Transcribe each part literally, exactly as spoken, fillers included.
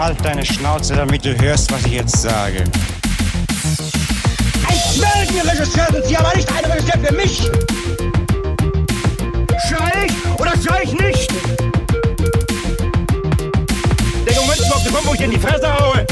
Halt deine Schnauze, damit du hörst, was ich jetzt sage. Ein Meldenregisseur sind Sie, aber nicht ein Regisseur für mich! Schrei ich oder schrei ich nicht? Der Moment ist auf den Punkt, wo ich dir in die Fresse haue!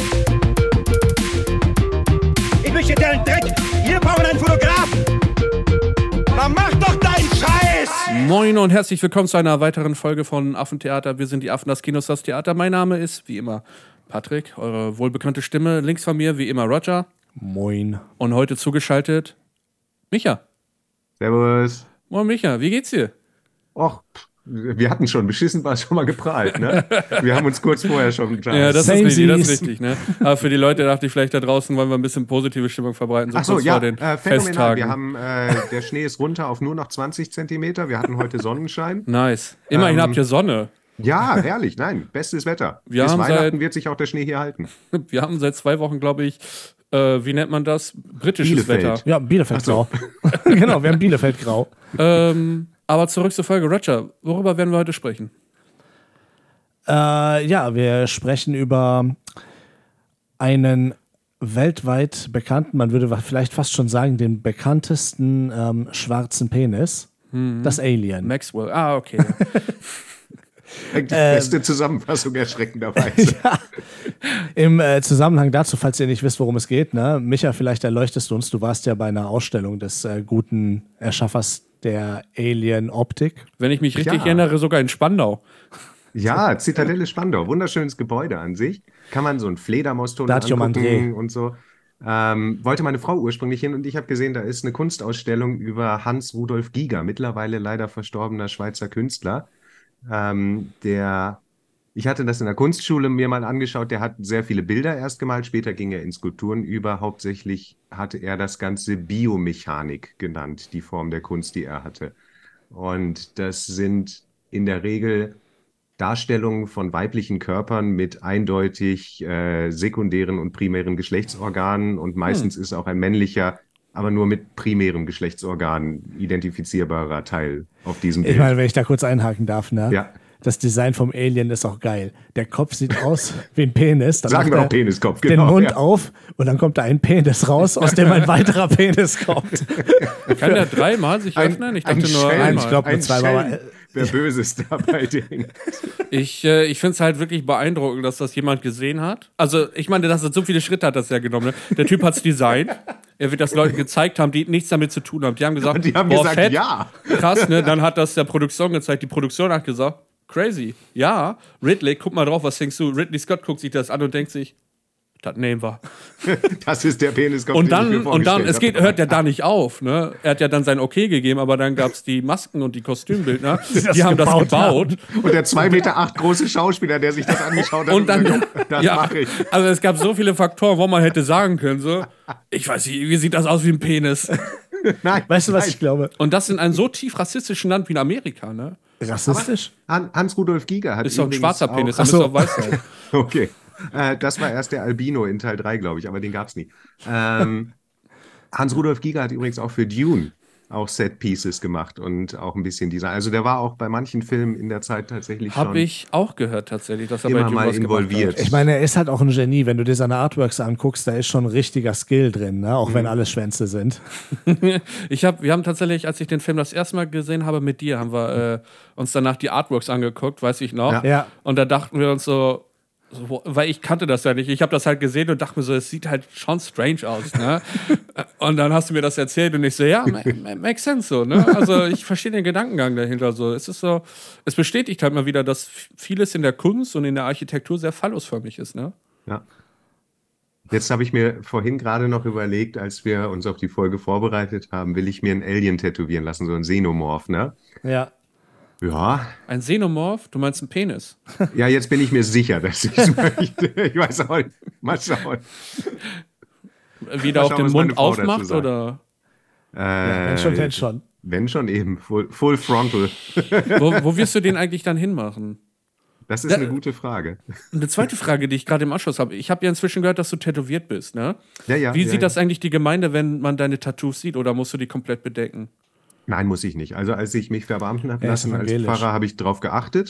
Ich möchte dir Dreck! Wir brauchen einen Fotografen! Dann mach doch deinen Scheiß! Moin und herzlich willkommen zu einer weiteren Folge von Affentheater. Wir sind die Affen, das Kino, das Theater. Mein Name ist, wie immer, Patrick, eure wohlbekannte Stimme. Links von mir, wie immer, Roger. Moin. Und heute zugeschaltet, Micha. Servus. Moin, Micha, wie geht's dir? Och, wir hatten schon, beschissen war es schon mal geprahlt, ne? Wir haben uns kurz vorher schon getan. Ja, das ist richtig, das ist richtig, ne? Aber für die Leute dachte ich vielleicht da draußen, wollen wir ein bisschen positive Stimmung verbreiten, so Ach so, kurz ja, vor den äh, phänomenal. Festtagen. Wir haben, äh, der Schnee ist runter auf nur noch zwanzig Zentimeter. Wir hatten heute Sonnenschein. Nice. Immerhin Ähm, habt ihr Sonne. Ja, herrlich, nein, bestes Wetter. Wir Bis haben Weihnachten seit- wird sich auch der Schnee hier halten. Wir haben seit zwei Wochen, glaube ich, äh, wie nennt man das? Britisches Bielefeld. Wetter. Ja, Bielefeld Ach so. grau. Genau, wir haben Bielefeld grau. Ähm, aber zurück zur Folge. Roger, worüber werden wir heute sprechen? Äh, ja, wir sprechen über einen weltweit bekannten, man würde vielleicht fast schon sagen, den bekanntesten ähm, schwarzen Penis, das Alien. Maxwell. Ah, okay. Die beste Zusammenfassung erschreckenderweise. Ja. Im äh, Zusammenhang dazu, falls ihr nicht wisst, worum es geht, ne? Micha, vielleicht erleuchtest du uns, du warst ja bei einer Ausstellung des äh, guten Erschaffers der Alien-Optik. Wenn ich mich richtig Ja. erinnere, sogar in Spandau. Ja, Zitadelle Spandau, wunderschönes Gebäude an sich. Kann man so einen Fledermaustunnel Da hatte ich auch mal einen Dreh. angucken und so. Ähm, wollte meine Frau ursprünglich hin und ich habe gesehen, da ist eine Kunstausstellung über Hans Rudolf Giger, mittlerweile leider verstorbener Schweizer Künstler. Ähm, der, ich hatte das in der Kunstschule mir mal angeschaut, der hat sehr viele Bilder erst gemalt, später ging er in Skulpturen über. Hauptsächlich hatte er das Ganze Biomechanik genannt, die Form der Kunst, die er hatte. Und das sind in der Regel Darstellungen von weiblichen Körpern mit eindeutig äh, sekundären und primären Geschlechtsorganen und meistens ist auch ein männlicher, aber nur mit primärem Geschlechtsorgan identifizierbarer Teil auf diesem Bild. Ich meine, wenn ich da kurz einhaken darf, ne? Ja. Das Design vom Alien ist auch geil. Der Kopf sieht aus wie ein Penis. Dann Sagen macht wir er auch Peniskopf, den genau. Mund ja. auf und dann kommt da ein Penis raus, aus dem ein weiterer Penis kommt. Kann der dreimal sich Ein- öffnen? Ich ein dachte nur Schelm. Nein, einmal. ich glaube nur Ein zweimal. Schelm, wer Böses dabei denkt. Ich, äh, ich finde es halt wirklich beeindruckend, dass das jemand gesehen hat. Also, ich meine, das hat so viele Schritte hat das ja genommen. Ne? Der Typ hat es designt. Er wird das Leuten gezeigt haben, die nichts damit zu tun haben. Die haben gesagt, Und die haben boah, gesagt, fett, ja. krass, ne? Dann hat das der Produktion gezeigt. Die Produktion hat gesagt, crazy. Ja, Ridley, guck mal drauf, was denkst du? Ridley Scott guckt sich das an und denkt sich, das nehmen wir. Das ist der Peniskopf, Und den ich dann, mir und dann, vorgestellt es geht, habe. hört ja da nicht auf, ne? Er hat ja dann sein Okay gegeben, aber dann gab es die Masken und die Kostümbildner, die haben das gebaut gebaut. Und der zwei Meter acht große Schauspieler, der sich das angeschaut hat. Und dann, gesagt, das ja, mache ich. also es gab so viele Faktoren, wo man hätte sagen können, so, ich weiß nicht, wie sieht das aus wie ein Penis? Nein, Weißt du, was nein. ich glaube? Und das in einem so tief rassistischen Land wie in Amerika, ne? Rassistisch? Han- Hans-Rudolf Giger hat Ist doch ein übrigens schwarzer auch, Penis, Ach dann so. müsste auch weiß sein. Okay. Äh, das war erst der Albino in Teil drei, glaube ich, aber den gab es nie. Ähm, Hans-Rudolf Giger hat übrigens auch für Dune auch Set-Pieces gemacht und auch ein bisschen Design. Also der war auch bei manchen Filmen in der Zeit tatsächlich Hab schon ich auch gehört tatsächlich, dass er immer bei Dune mal was gemacht involviert. Ich meine, er ist halt auch ein Genie. Wenn du dir seine Artworks anguckst, da ist schon ein richtiger Skill drin, ne? Auch wenn alles Schwänze sind. hat. Ich hab, wir haben tatsächlich, als ich den Film das erste Mal gesehen habe mit dir, haben wir äh, uns danach die Artworks angeguckt, weiß ich noch. Ja. Ja. Und da dachten wir uns so, so, weil ich kannte das ja nicht. Ich habe das halt gesehen und dachte mir so, es sieht halt schon strange aus, ne? Und dann hast du mir das erzählt und ich so, ja, ma- ma- makes sense so, ne? Also ich verstehe den Gedankengang dahinter so. Es ist so, es bestätigt halt mal wieder, dass vieles in der Kunst und in der Architektur sehr phallusförmig ist, ne? Ja. Jetzt habe ich mir vorhin gerade noch überlegt, als wir uns auf die Folge vorbereitet haben, will ich mir einen Alien tätowieren lassen, so ein Xenomorph, ne? Ja. Ja, Ein Xenomorph, du meinst einen Penis. ja, jetzt bin ich mir sicher, dass ich es möchte. Ich weiß auch nicht. Mal schauen. Wieder Mal auf schauen, den was meine Mund Frau dazu aufmacht sagt. oder? Äh, Wenn schon, wenn schon. Wenn schon eben, full, full frontal. Wo, wo wirst du den eigentlich dann hinmachen? Das ist Ja, eine gute Frage. Eine zweite Frage, die ich gerade im Anschluss habe. Ich habe ja inzwischen gehört, dass du tätowiert bist, ne? Ja, ja. Wie ja, sieht ja. das eigentlich die Gemeinde, wenn man deine Tattoos sieht, oder musst du die komplett bedecken? Nein, muss ich nicht. Also als ich mich verbeamten habe Er ist lassen als evangelisch. Pfarrer, habe ich darauf geachtet.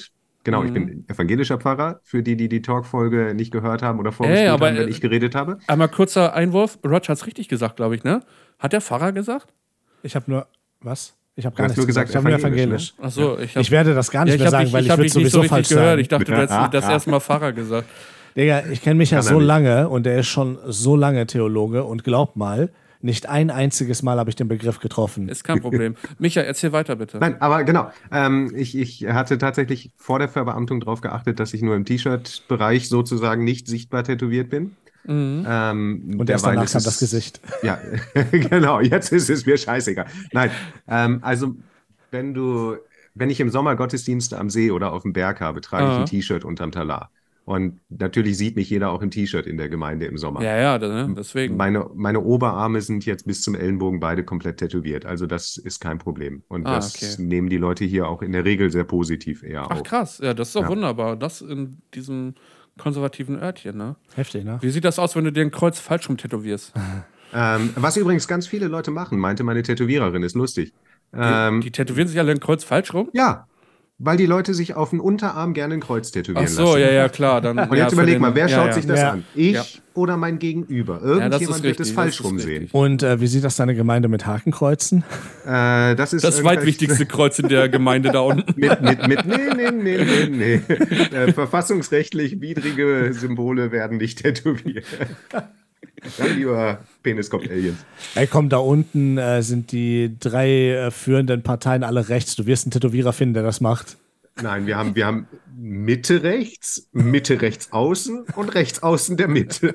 Genau, ich bin evangelischer Pfarrer, für die, die die Talkfolge nicht gehört haben oder vorgespult Ey, aber, haben, wenn äh, ich geredet habe. Einmal kurzer Einwurf. Roger hat's richtig gesagt, glaube ich, ne? Hat der Pfarrer gesagt? Ich habe nur, was? Ich habe Du gar hast nichts nur gesagt. gesagt Ich habe nur evangelisch, evangelisch. Ach so, ich, hab, Ich werde das gar nicht ja, ich mehr hab sagen, dich, weil ich ich hab würde dich nicht sowieso so richtig falsch gehört. sagen. Ich dachte, du hättest das erste Mal Pfarrer gesagt. Digga, ich kenne mich ja Kann er so nicht. lange und er ist schon so lange Theologe und glaub mal, nicht ein einziges Mal habe ich den Begriff getroffen. Ist kein Problem. Micha, erzähl weiter bitte. Nein, aber genau. Ähm, ich, ich hatte tatsächlich vor der Verbeamtung darauf geachtet, dass ich nur im T-Shirt-Bereich sozusagen nicht sichtbar tätowiert bin. Mhm. Ähm, Und erst derweil danach ist kam es- das Gesicht. Ja, genau. Jetzt ist es mir scheißegal. Nein, ähm, also wenn du, wenn ich im Sommer Gottesdienste am See oder auf dem Berg habe, trage ich Aha. ein T-Shirt unterm Talar. Und natürlich sieht mich jeder auch im T-Shirt in der Gemeinde im Sommer. Ja, ja, ne? Deswegen. Meine, meine Oberarme sind jetzt bis zum Ellenbogen beide komplett tätowiert. Also das ist kein Problem. Und Ah, das okay. nehmen die Leute hier auch in der Regel sehr positiv eher Ach auf. krass, ja, das ist doch Ja. wunderbar. Das in diesem konservativen Örtchen, ne? Heftig, ne? Wie sieht das aus, wenn du dir ein Kreuz falsch rum tätowierst? Ähm, was übrigens ganz viele Leute machen, meinte meine Tätowiererin, ist lustig. Ähm, Die tätowieren sich alle ein Kreuz falsch rum? ja, weil die Leute sich auf den Unterarm gerne ein Kreuz tätowieren Ach so, lassen. ja, ja, klar. Dann, Und ja, jetzt für überleg den- mal, wer ja, schaut ja. sich das Ja. an? Ich Ja. oder mein Gegenüber? Ja, das ist Irgendjemand wird richtig, es falsch das ist rumsehen. richtig. Und äh, wie sieht das deine Gemeinde mit Hakenkreuzen? Äh, das ist Das irgendwelche- zweitwichtigste Kreuz in der Gemeinde da unten. Mit, mit, mit, nee, nee, nee, nee, nee. Äh, verfassungsrechtlich widrige Symbole werden nicht tätowiert. Dann lieber Peniskopf-Aliens. Ey, komm, da unten äh, sind die drei äh, führenden Parteien alle rechts. Du wirst einen Tätowierer finden, der das macht. Nein, wir haben, wir haben Mitte rechts, Mitte rechts außen und rechts außen der Mitte.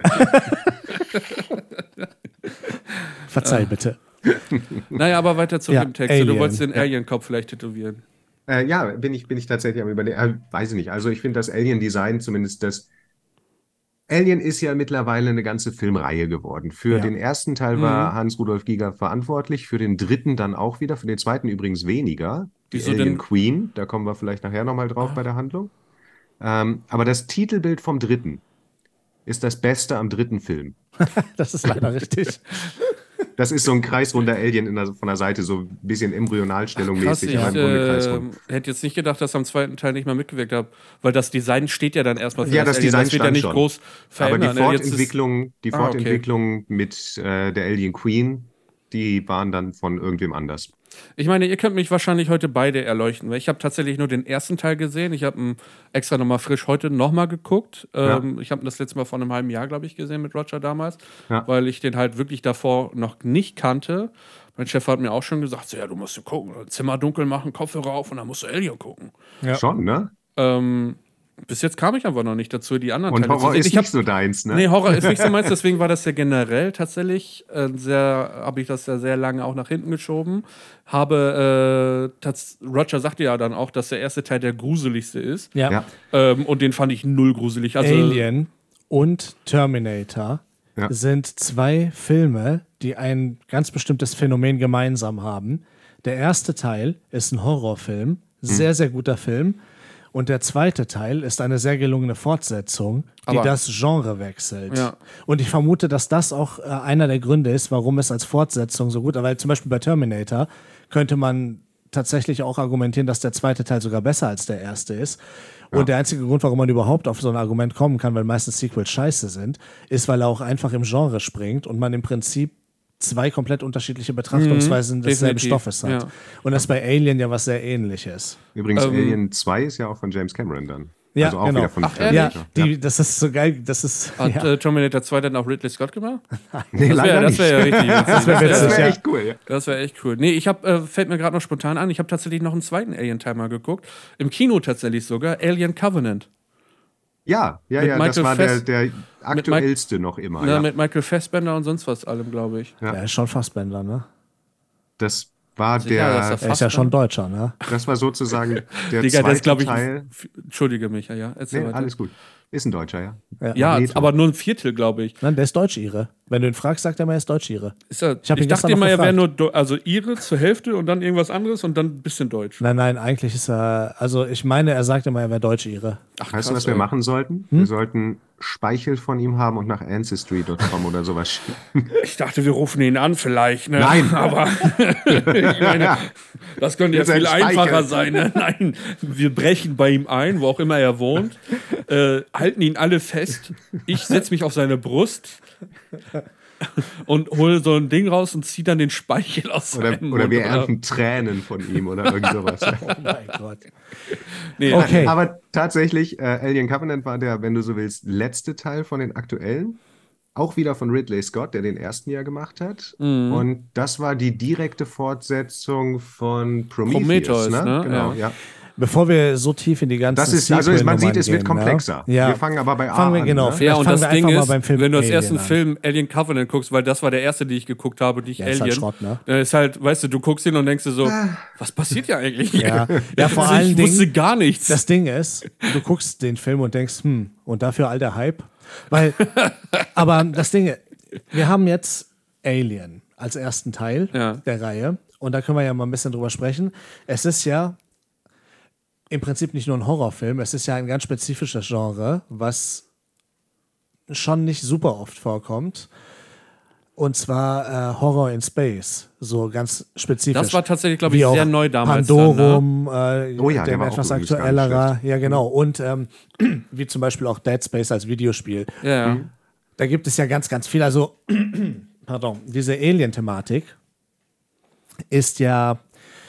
Verzeih bitte. Naja, aber weiter zu Ja, dem Text. Du Alien. wolltest den Ja. Alien-Kopf vielleicht tätowieren. Äh, ja, bin ich, bin ich tatsächlich am Überlegen. Äh, weiß ich nicht. Also ich finde das Alien-Design, zumindest das. Alien ist ja mittlerweile eine ganze Filmreihe geworden. Für Ja. den ersten Teil war Hans-Rudolf Giger verantwortlich, für den dritten dann auch wieder, für den zweiten übrigens weniger. Die Wieso Alien denn? Queen, da kommen wir vielleicht nachher nochmal drauf bei der Handlung. Ähm, aber das Titelbild vom dritten ist das Beste am dritten Film. Das ist leider richtig. Das ist so ein kreisrunder Alien in der, von der Seite, so ein bisschen Embryonalstellung Krass, mäßig, ich aber im Grunde äh, kreisrund. hätte jetzt nicht gedacht, dass am zweiten Teil nicht mal mitgewirkt habe, weil das Design steht ja dann erstmal für Ja, das, das Alien. Design Das wird ja stand nicht schon. groß Aber die verändern. ne? Jetzt ist- Fortentwicklung, die Ah, okay. Fortentwicklung mit äh, der Alien Queen, die waren dann von irgendwem anders. Ich meine, ihr könnt mich wahrscheinlich heute beide erleuchten, weil ich habe tatsächlich nur den ersten Teil gesehen. Ich habe ihn extra nochmal frisch heute nochmal geguckt. Ja. Ähm, ich habe ihn das letzte Mal vor einem halben Jahr, glaube ich, gesehen mit Roger damals, Ja. weil ich den halt wirklich davor noch nicht kannte. Mein Chef hat mir auch schon gesagt, so, ja, du musst gucken, Zimmer dunkel machen, Kopfhörer auf und dann musst du Alien gucken. Ja. Schon, ne? Ähm, bis jetzt kam ich einfach noch nicht dazu, die anderen Und Teile Horror zu sehen. ist Ich hab, nicht so deins, ne? Nee, Horror ist nicht so meins, deswegen war das ja generell tatsächlich äh, sehr, habe ich das ja sehr lange auch nach hinten geschoben. Habe, äh, tats- Roger sagte ja dann auch, dass der erste Teil der gruseligste ist. Ja. Ja. Ähm, und den fand ich null gruselig. Also, Alien und Terminator Ja. sind zwei Filme, die ein ganz bestimmtes Phänomen gemeinsam haben. Der erste Teil ist ein Horrorfilm, sehr, sehr guter Film. Und der zweite Teil ist eine sehr gelungene Fortsetzung, die Aber- das Genre wechselt. Ja. Und ich vermute, dass das auch äh, einer der Gründe ist, warum es als Fortsetzung so gut ist. Weil zum Beispiel bei Terminator könnte man tatsächlich auch argumentieren, dass der zweite Teil sogar besser als der erste ist. Und der einzige Grund, warum man überhaupt auf so ein Argument kommen kann, weil meistens Sequels scheiße sind, ist, weil er auch einfach im Genre springt und man im Prinzip zwei komplett unterschiedliche Betrachtungsweisen desselben definitiv, Stoffes hat. ja. Und das ist bei Alien ja was sehr Ähnliches. Übrigens, Ähm, Alien zwei ist ja auch von James Cameron dann. Ja, also auch genau. wieder von Ach, Terminator. Ja, die, das ist so geil. Das ist. Hat ja. äh, Terminator zwei dann auch Ridley Scott gemacht? Nee, Das wäre leider das wär ja nicht. richtig witzig. Das wär Das wär- witzig. Das wäre ja. echt cool, ja. Das wäre echt cool. Nee, ich habe, äh, fällt mir gerade noch spontan an, ich habe tatsächlich noch einen zweiten Alien-Timer geguckt. Im Kino tatsächlich sogar, Alien Covenant. Ja, ja, Mit ja, das Michael war der, Fass- der aktuellste noch immer. Ne, Ja. Mit Michael Fassbender und sonst was allem, glaube ich. Ja. Der ist schon Fassbender, ne? Das war Sicher, der, dass er Er ist ja Fassbender- schon Deutscher, ne? das war sozusagen der Digga, das zweite glaube ich. Teil. f- Entschuldige mich, ja, ja. Erzähl Nee, weiter. alles gut. Ist ein Deutscher, ja. Ja, Magneto. aber nur ein Viertel, glaube ich. Nein, der ist Deutsch-Ire. Wenn du ihn fragst, sagt er mal, er ist Deutsch-Ire. Ist er, Ich hab ich ihn dachte gestern noch immer, er wäre gefragt. nur Do also Ire zur Hälfte und dann irgendwas anderes und dann ein bisschen Deutsch. Nein, nein, eigentlich ist er, also ich meine, er sagt immer, er wäre Deutsch-Ire. Ach, Weißt du, krass, was wir ey. machen sollten? Hm? Wir sollten Speichel von ihm haben und nach Ancestry Punkt com oder sowas schicken. Ich dachte, wir rufen ihn an vielleicht. Ne? Nein. Aber ich meine, das könnte ja Mit seinem viel einfacher Speichel. sein. Ne? Nein, wir brechen bei ihm ein, wo auch immer er wohnt, äh, halten ihn alle fest. Ich setze mich auf seine Brust und hole so ein Ding raus und ziehe dann den Speichel aus Oder, seinem oder Mund. wir ernten Tränen von ihm oder irgend sowas. Oh mein Gott. Nee, Okay. Aber tatsächlich, äh, Alien Covenant war der, wenn du so willst, letzte Teil von den aktuellen. Auch wieder von Ridley Scott, der den ersten ja gemacht hat. Mhm. Und das war die direkte Fortsetzung von Prometheus. Prometheus, ne? ne? Genau, Ja. ja. Bevor wir so tief in die ganzen Das ist, also man Sequel-Nummern sieht, es wird gehen, komplexer. Ja? Ja. Wir fangen aber bei A Fangen wir an. genau. Ne? Ja, Vielleicht und fangen das wir Ding einfach mal ist, beim Film wenn du als Alien ersten an. Film Alien Covenant guckst, weil das war der erste, den ich geguckt habe, nicht Ja, ist Alien. halt Schrott, ne? Dann ist halt, weißt du, du guckst ihn und denkst dir so, was passiert hier eigentlich? Ja, ja vor Also allen ich wusste Dingen, gar nichts. das Ding ist, du guckst den Film und denkst, hm, und dafür all der Hype. Weil, aber das Ding, wir haben jetzt Alien als ersten Teil Ja. der Reihe. Und da können wir ja mal ein bisschen drüber sprechen. Es ist ja im Prinzip nicht nur ein Horrorfilm, es ist ja ein ganz spezifisches Genre, was schon nicht super oft vorkommt. Und zwar äh, Horror in Space, so ganz spezifisch. Das war tatsächlich, glaube ich, Wie auch sehr neu damals. Pandorum, äh, Oh ja, der dem war auch etwas übrigens gar nicht aktuellerer. schlecht. Ja, genau. Und ähm, wie zum Beispiel auch Dead Space als Videospiel. Dann, ne? Ja, ja. Da gibt es ja ganz, ganz viel. Also, pardon, diese Alien-Thematik ist ja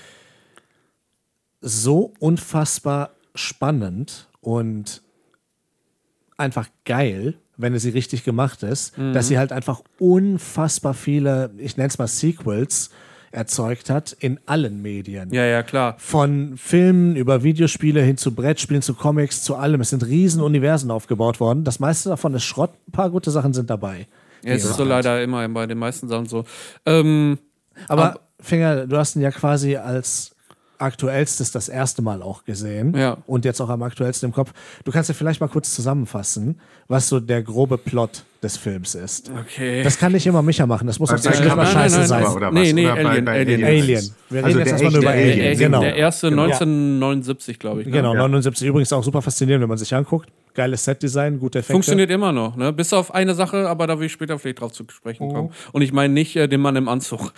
so unfassbar spannend und einfach geil, wenn sie richtig gemacht ist, dass sie halt einfach unfassbar viele, ich nenne es mal Sequels, erzeugt hat in allen Medien. Ja, ja, klar. Von Filmen über Videospiele hin zu Brettspielen, zu Comics, zu allem. Es sind riesen Universen aufgebaut worden. Das meiste davon ist Schrott. Ein paar gute Sachen sind dabei. Ja, es ist so leider immer bei den meisten Sachen so. Ähm, Aber Ab- Finger, du hast ihn ja quasi als aktuellstes das erste Mal auch gesehen. Ja. Und jetzt auch am aktuellsten im Kopf. Du kannst ja vielleicht mal kurz zusammenfassen, was so der grobe Plot des Films ist. okay. Das kann nicht immer Micha machen. Das muss auch Bei zwischendurch mal nein, scheiße nein, sein. nein. Oder was? Nee, nee, Oder bei- Alien, bei Alien. Alien. Wir Also reden jetzt der erstmal nur über echte Alien. Alien. Genau. Der erste Genau. neunzehnhundertneunundsiebzig, glaube ich. Ne? Genau, Ja. neunundsiebzig. Übrigens auch super faszinierend, wenn man sich anguckt. Geiles Setdesign, gute Effekte. Funktioniert immer noch, ne? Bis auf eine Sache, aber da will ich später vielleicht drauf zu sprechen kommen. Und ich meine nicht äh, den Mann im Anzug.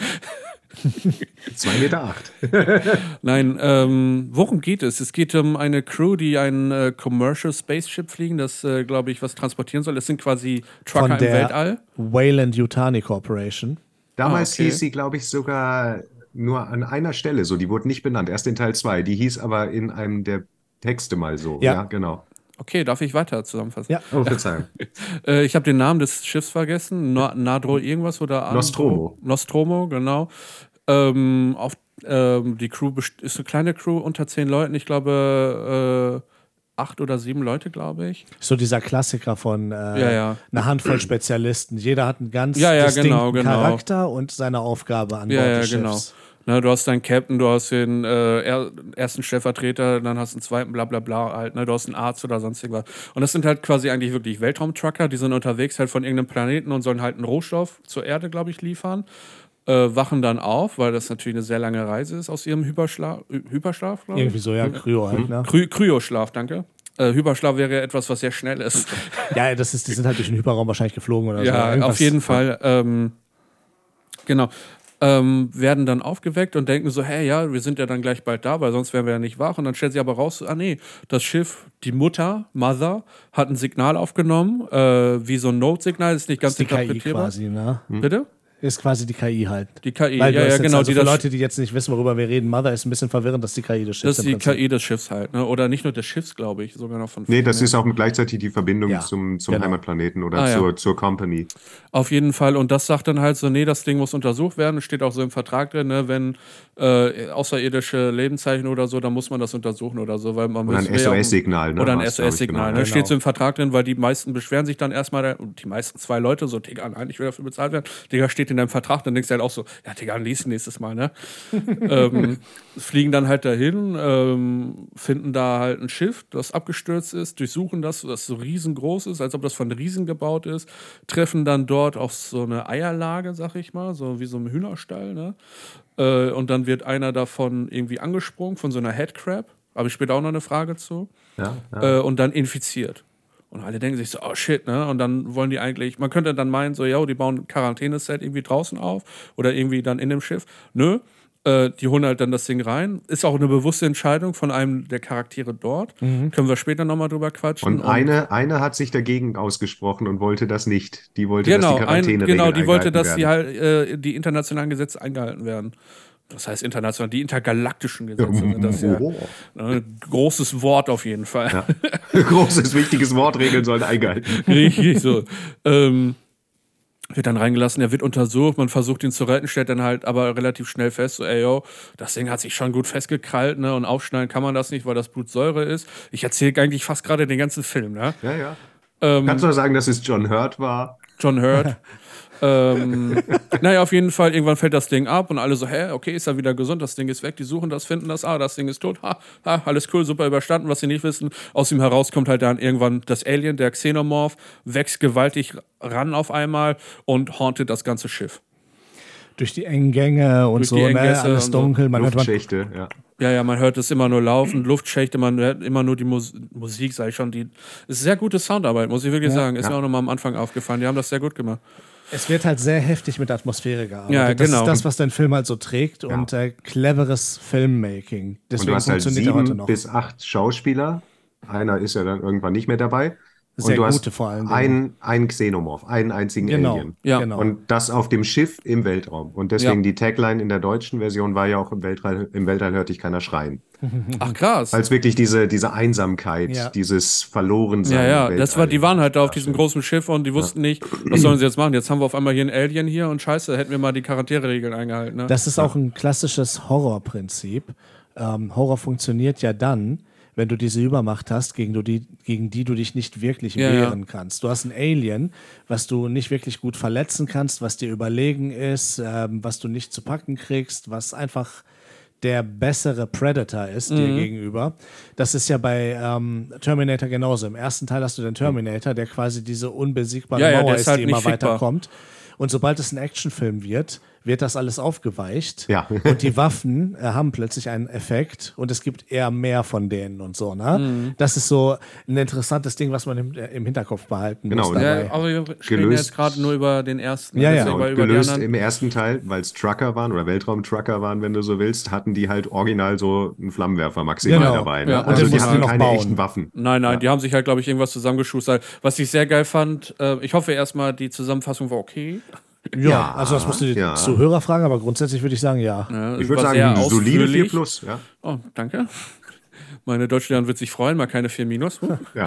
zwei Meter acht. Nein, ähm, worum geht es? Es geht um eine Crew, die ein äh, Commercial Spaceship fliegen, das, äh, glaube ich, was transportieren soll. Es sind quasi Trucker Von im der Weltall. Wayland Yutani Corporation. Damals Ah, okay. hieß sie, glaube ich, sogar nur an einer Stelle so. Die wurde nicht benannt, erst in Teil zwei. Die hieß aber in einem der Texte mal so. Ja. Ja, genau. Okay, darf ich weiter zusammenfassen? Ja. Oh, Verzeihung. Äh, ich habe den Namen des Schiffs vergessen. No Nadro irgendwas oder Andro- Nostromo. Nostromo, genau. Ähm, auf, ähm, die Crew best- ist eine kleine Crew unter zehn Leuten. Ich glaube, äh, acht oder sieben Leute, glaube ich. So dieser Klassiker von äh, Ja, ja. einer Handvoll Spezialisten. Jeder hat einen ganz Ja, ja, distinkten genau, genau. Charakter und seine Aufgabe an Ja, Bord ja, des genau. Schiffs. Ne, du hast deinen Captain, du hast den äh, er, ersten Stellvertreter, dann hast du einen zweiten, bla bla bla, halt, ne? Du hast einen Arzt oder sonst irgendwas. Und das sind halt quasi eigentlich wirklich Weltraumtrucker, die sind unterwegs halt von irgendeinem Planeten und sollen halt einen Rohstoff zur Erde, glaube ich, liefern. Äh, wachen dann auf, weil das natürlich eine sehr lange Reise ist aus ihrem Hyperschlaf, Hyperschlaf, glaube ich. Irgendwie so, ja, Kryo halt, ne? Kry Kryoschlaf, danke. Äh, Hyperschlaf wäre etwas, was sehr schnell ist. Ja, das ist, die sind halt durch den Hyperraum wahrscheinlich geflogen oder so. Ja, Irgendwas- auf jeden Fall. Ähm, genau. Ähm, werden dann aufgeweckt und denken so, hey, ja, wir sind ja dann gleich bald da, weil sonst wären wir ja nicht wach. Und dann stellt sie aber raus, ah nee, das Schiff, die Mutter, Mother, hat ein Signal aufgenommen, äh, wie so ein Notsignal, ist nicht Das ganz ist die K I interpretierbar. quasi, ne? Bitte? Ist quasi die K I halt. Die K I, Weil du ja, hast ja, jetzt genau. also die für das, Leute, die jetzt nicht wissen, worüber wir reden, Mother ist ein bisschen verwirrend, dass die K I des Schiffs das ist die im Prinzip. K I des Schiffs halt, ne? Oder nicht nur des Schiffs, glaube ich, sogar noch von Nee, das vorne. ist auch gleichzeitig die Verbindung Ja, zum, zum genau. Heimatplaneten oder Ah, ja. zur, zur Company. Auf jeden Fall. Und das sagt dann halt so, nee, das Ding muss untersucht werden. Steht auch so im Vertrag drin, ne, wenn äh, außerirdische Lebenszeichen oder so, dann muss man das untersuchen oder so, weil man Oder ein will S ja O auch- S-Signal, ne? Oder ein war's, glaub ich, S O S-Signal, genau. ne? Steht so Genau. im Vertrag drin, weil die meisten beschweren sich dann erstmal, und die meisten zwei Leute so, Digga, nein, ich will dafür bezahlt werden. Digga, steht in deinem Vertrag, dann denkst du halt auch so, ja, Digga, lies nächstes Mal, ne? ähm, fliegen dann halt dahin, ähm, finden da halt ein Schiff, das abgestürzt ist, durchsuchen das, das so riesengroß ist, als ob das von Riesen gebaut ist, treffen dann dort auf so eine Eierlage, sag ich mal, so wie so ein Hühnerstall, ne? Äh, und dann wird einer davon irgendwie angesprungen, von so einer Headcrab. Habe ich später auch noch eine Frage zu. Ja, ja. Äh, und dann infiziert. Und alle denken sich so, oh shit, ne? Und dann wollen die eigentlich, man könnte dann meinen, so, ja, die bauen ein Quarantäneset irgendwie draußen auf oder irgendwie dann in dem Schiff. Nö. Äh, die holen halt dann das Ding rein. Ist auch eine bewusste Entscheidung von einem der Charaktere dort. Können wir später nochmal drüber quatschen. Und eine, eine hat sich dagegen ausgesprochen und wollte das nicht. Die wollte, Genau, dass die ein, Quarantäne genau, die wollte, dass die halt äh, die internationalen Gesetze eingehalten werden. Das heißt international, die intergalaktischen Gesetze sind das ja. Oh. Äh, großes Wort auf jeden Fall. Ja. Großes, wichtiges Wort, Regeln sollen eingehalten. Richtig so. Ähm, wird dann reingelassen, er wird untersucht, man versucht ihn zu retten, stellt dann halt aber relativ schnell fest, so, ey, yo, das Ding hat sich schon gut festgekrallt, ne, und aufschneiden kann man das nicht, weil das Blut Säure ist. Ich erzähle eigentlich fast gerade den ganzen Film, ne? Ja, ja. Ähm, Kannst du noch sagen, dass es John Hurt war? John Hurt. ähm, naja, auf jeden Fall, irgendwann fällt das Ding ab und alle so, hä, okay, ist er wieder gesund, das Ding ist weg, die suchen das, finden das, ah, das Ding ist tot, ha, ha, alles cool, super überstanden, was sie nicht wissen. Aus ihm heraus kommt halt dann irgendwann das Alien, der Xenomorph, wächst gewaltig ran auf einmal und hauntet das ganze Schiff. Durch die engen Gänge und Durch so, die engen ne, Gässe alles und so. dunkel. Man hört man, Luftschächte, ja. Ja, ja, man hört es immer nur laufen, Luftschächte, man hört immer nur die Mus Musik, sag ich schon. Die ist sehr gute Soundarbeit, muss ich wirklich Ja. sagen. Ist Ja. mir auch noch mal am Anfang aufgefallen. Die haben das sehr gut gemacht. es wird halt sehr heftig mit Atmosphäre gearbeitet. Ja, Das genau. ist das, was den Film halt so trägt und äh, cleveres Filmmaking. Und Deswegen du hast halt funktioniert er heute sieben noch. bis acht Schauspieler. Einer ist ja dann irgendwann nicht mehr dabei. Sehr und du gute hast vor allen Dingen. einen, einen Xenomorph, einen einzigen Genau, Alien. Ja. genau. Und das auf dem Schiff im Weltraum. Und deswegen Ja. die Tagline in der deutschen Version war ja auch, im Weltall, im Weltall hört dich keiner schreien. Ach, krass. Weil es wirklich diese, diese Einsamkeit, Ja. dieses Verlorensein. Ja, ja, im das war, die Weltall. waren halt da auf diesem großen Schiff und die wussten nicht, was sollen sie jetzt machen. Jetzt haben wir auf einmal hier ein Alien hier und scheiße, hätten wir mal die Quarantäneregeln eingehalten. Ne? Das ist auch ein klassisches Horrorprinzip. Ähm, Horror funktioniert ja dann, wenn du diese Übermacht hast, gegen, du die, gegen die du dich nicht wirklich Ja, wehren ja. kannst. Du hast ein Alien, was du nicht wirklich gut verletzen kannst, was dir überlegen ist, ähm, was du nicht zu packen kriegst, was einfach der bessere Predator ist Mhm. dir gegenüber. Das ist ja bei ähm, Terminator genauso. Im ersten Teil hast du den Terminator, der quasi diese unbesiegbare Ja, ja, der Mauer ist ist, halt die nicht immer fickbar. weiterkommt. Und sobald es ein Actionfilm wird, wird das alles aufgeweicht. Ja. Und die Waffen äh, haben plötzlich einen Effekt und es gibt eher mehr von denen und so. Ne? Mhm. Das ist so ein interessantes Ding, was man im, äh, im Hinterkopf behalten Genau, muss. und- Dabei. Ja, aber wir sprechen Gelöst. jetzt gerade nur über den ersten. Ja, ja. deswegen, Genau, weil über die gelöst anderen. im ersten Teil, weil es Trucker waren oder Weltraum-Trucker waren, wenn du so willst, hatten die halt original so einen Flammenwerfer maximal Genau. dabei. Ne? Ja, und Also den die mussten hatten die noch keine bauen. echten Waffen. Nein, nein, Ja. die haben sich halt, glaube ich, irgendwas zusammengeschustert. Was ich sehr geil fand, äh, ich hoffe erstmal, die Zusammenfassung war okay. Ja, Ja, also das musst du die ja. Zuhörer fragen, aber grundsätzlich würde ich sagen, ja. Ja, Ich es würde war sagen, sehr eine solide vier ausführlich. plus. Ja. Oh, danke. Meine Deutschlehrerin wird sich freuen, mal keine vier minus. Huh. Ja.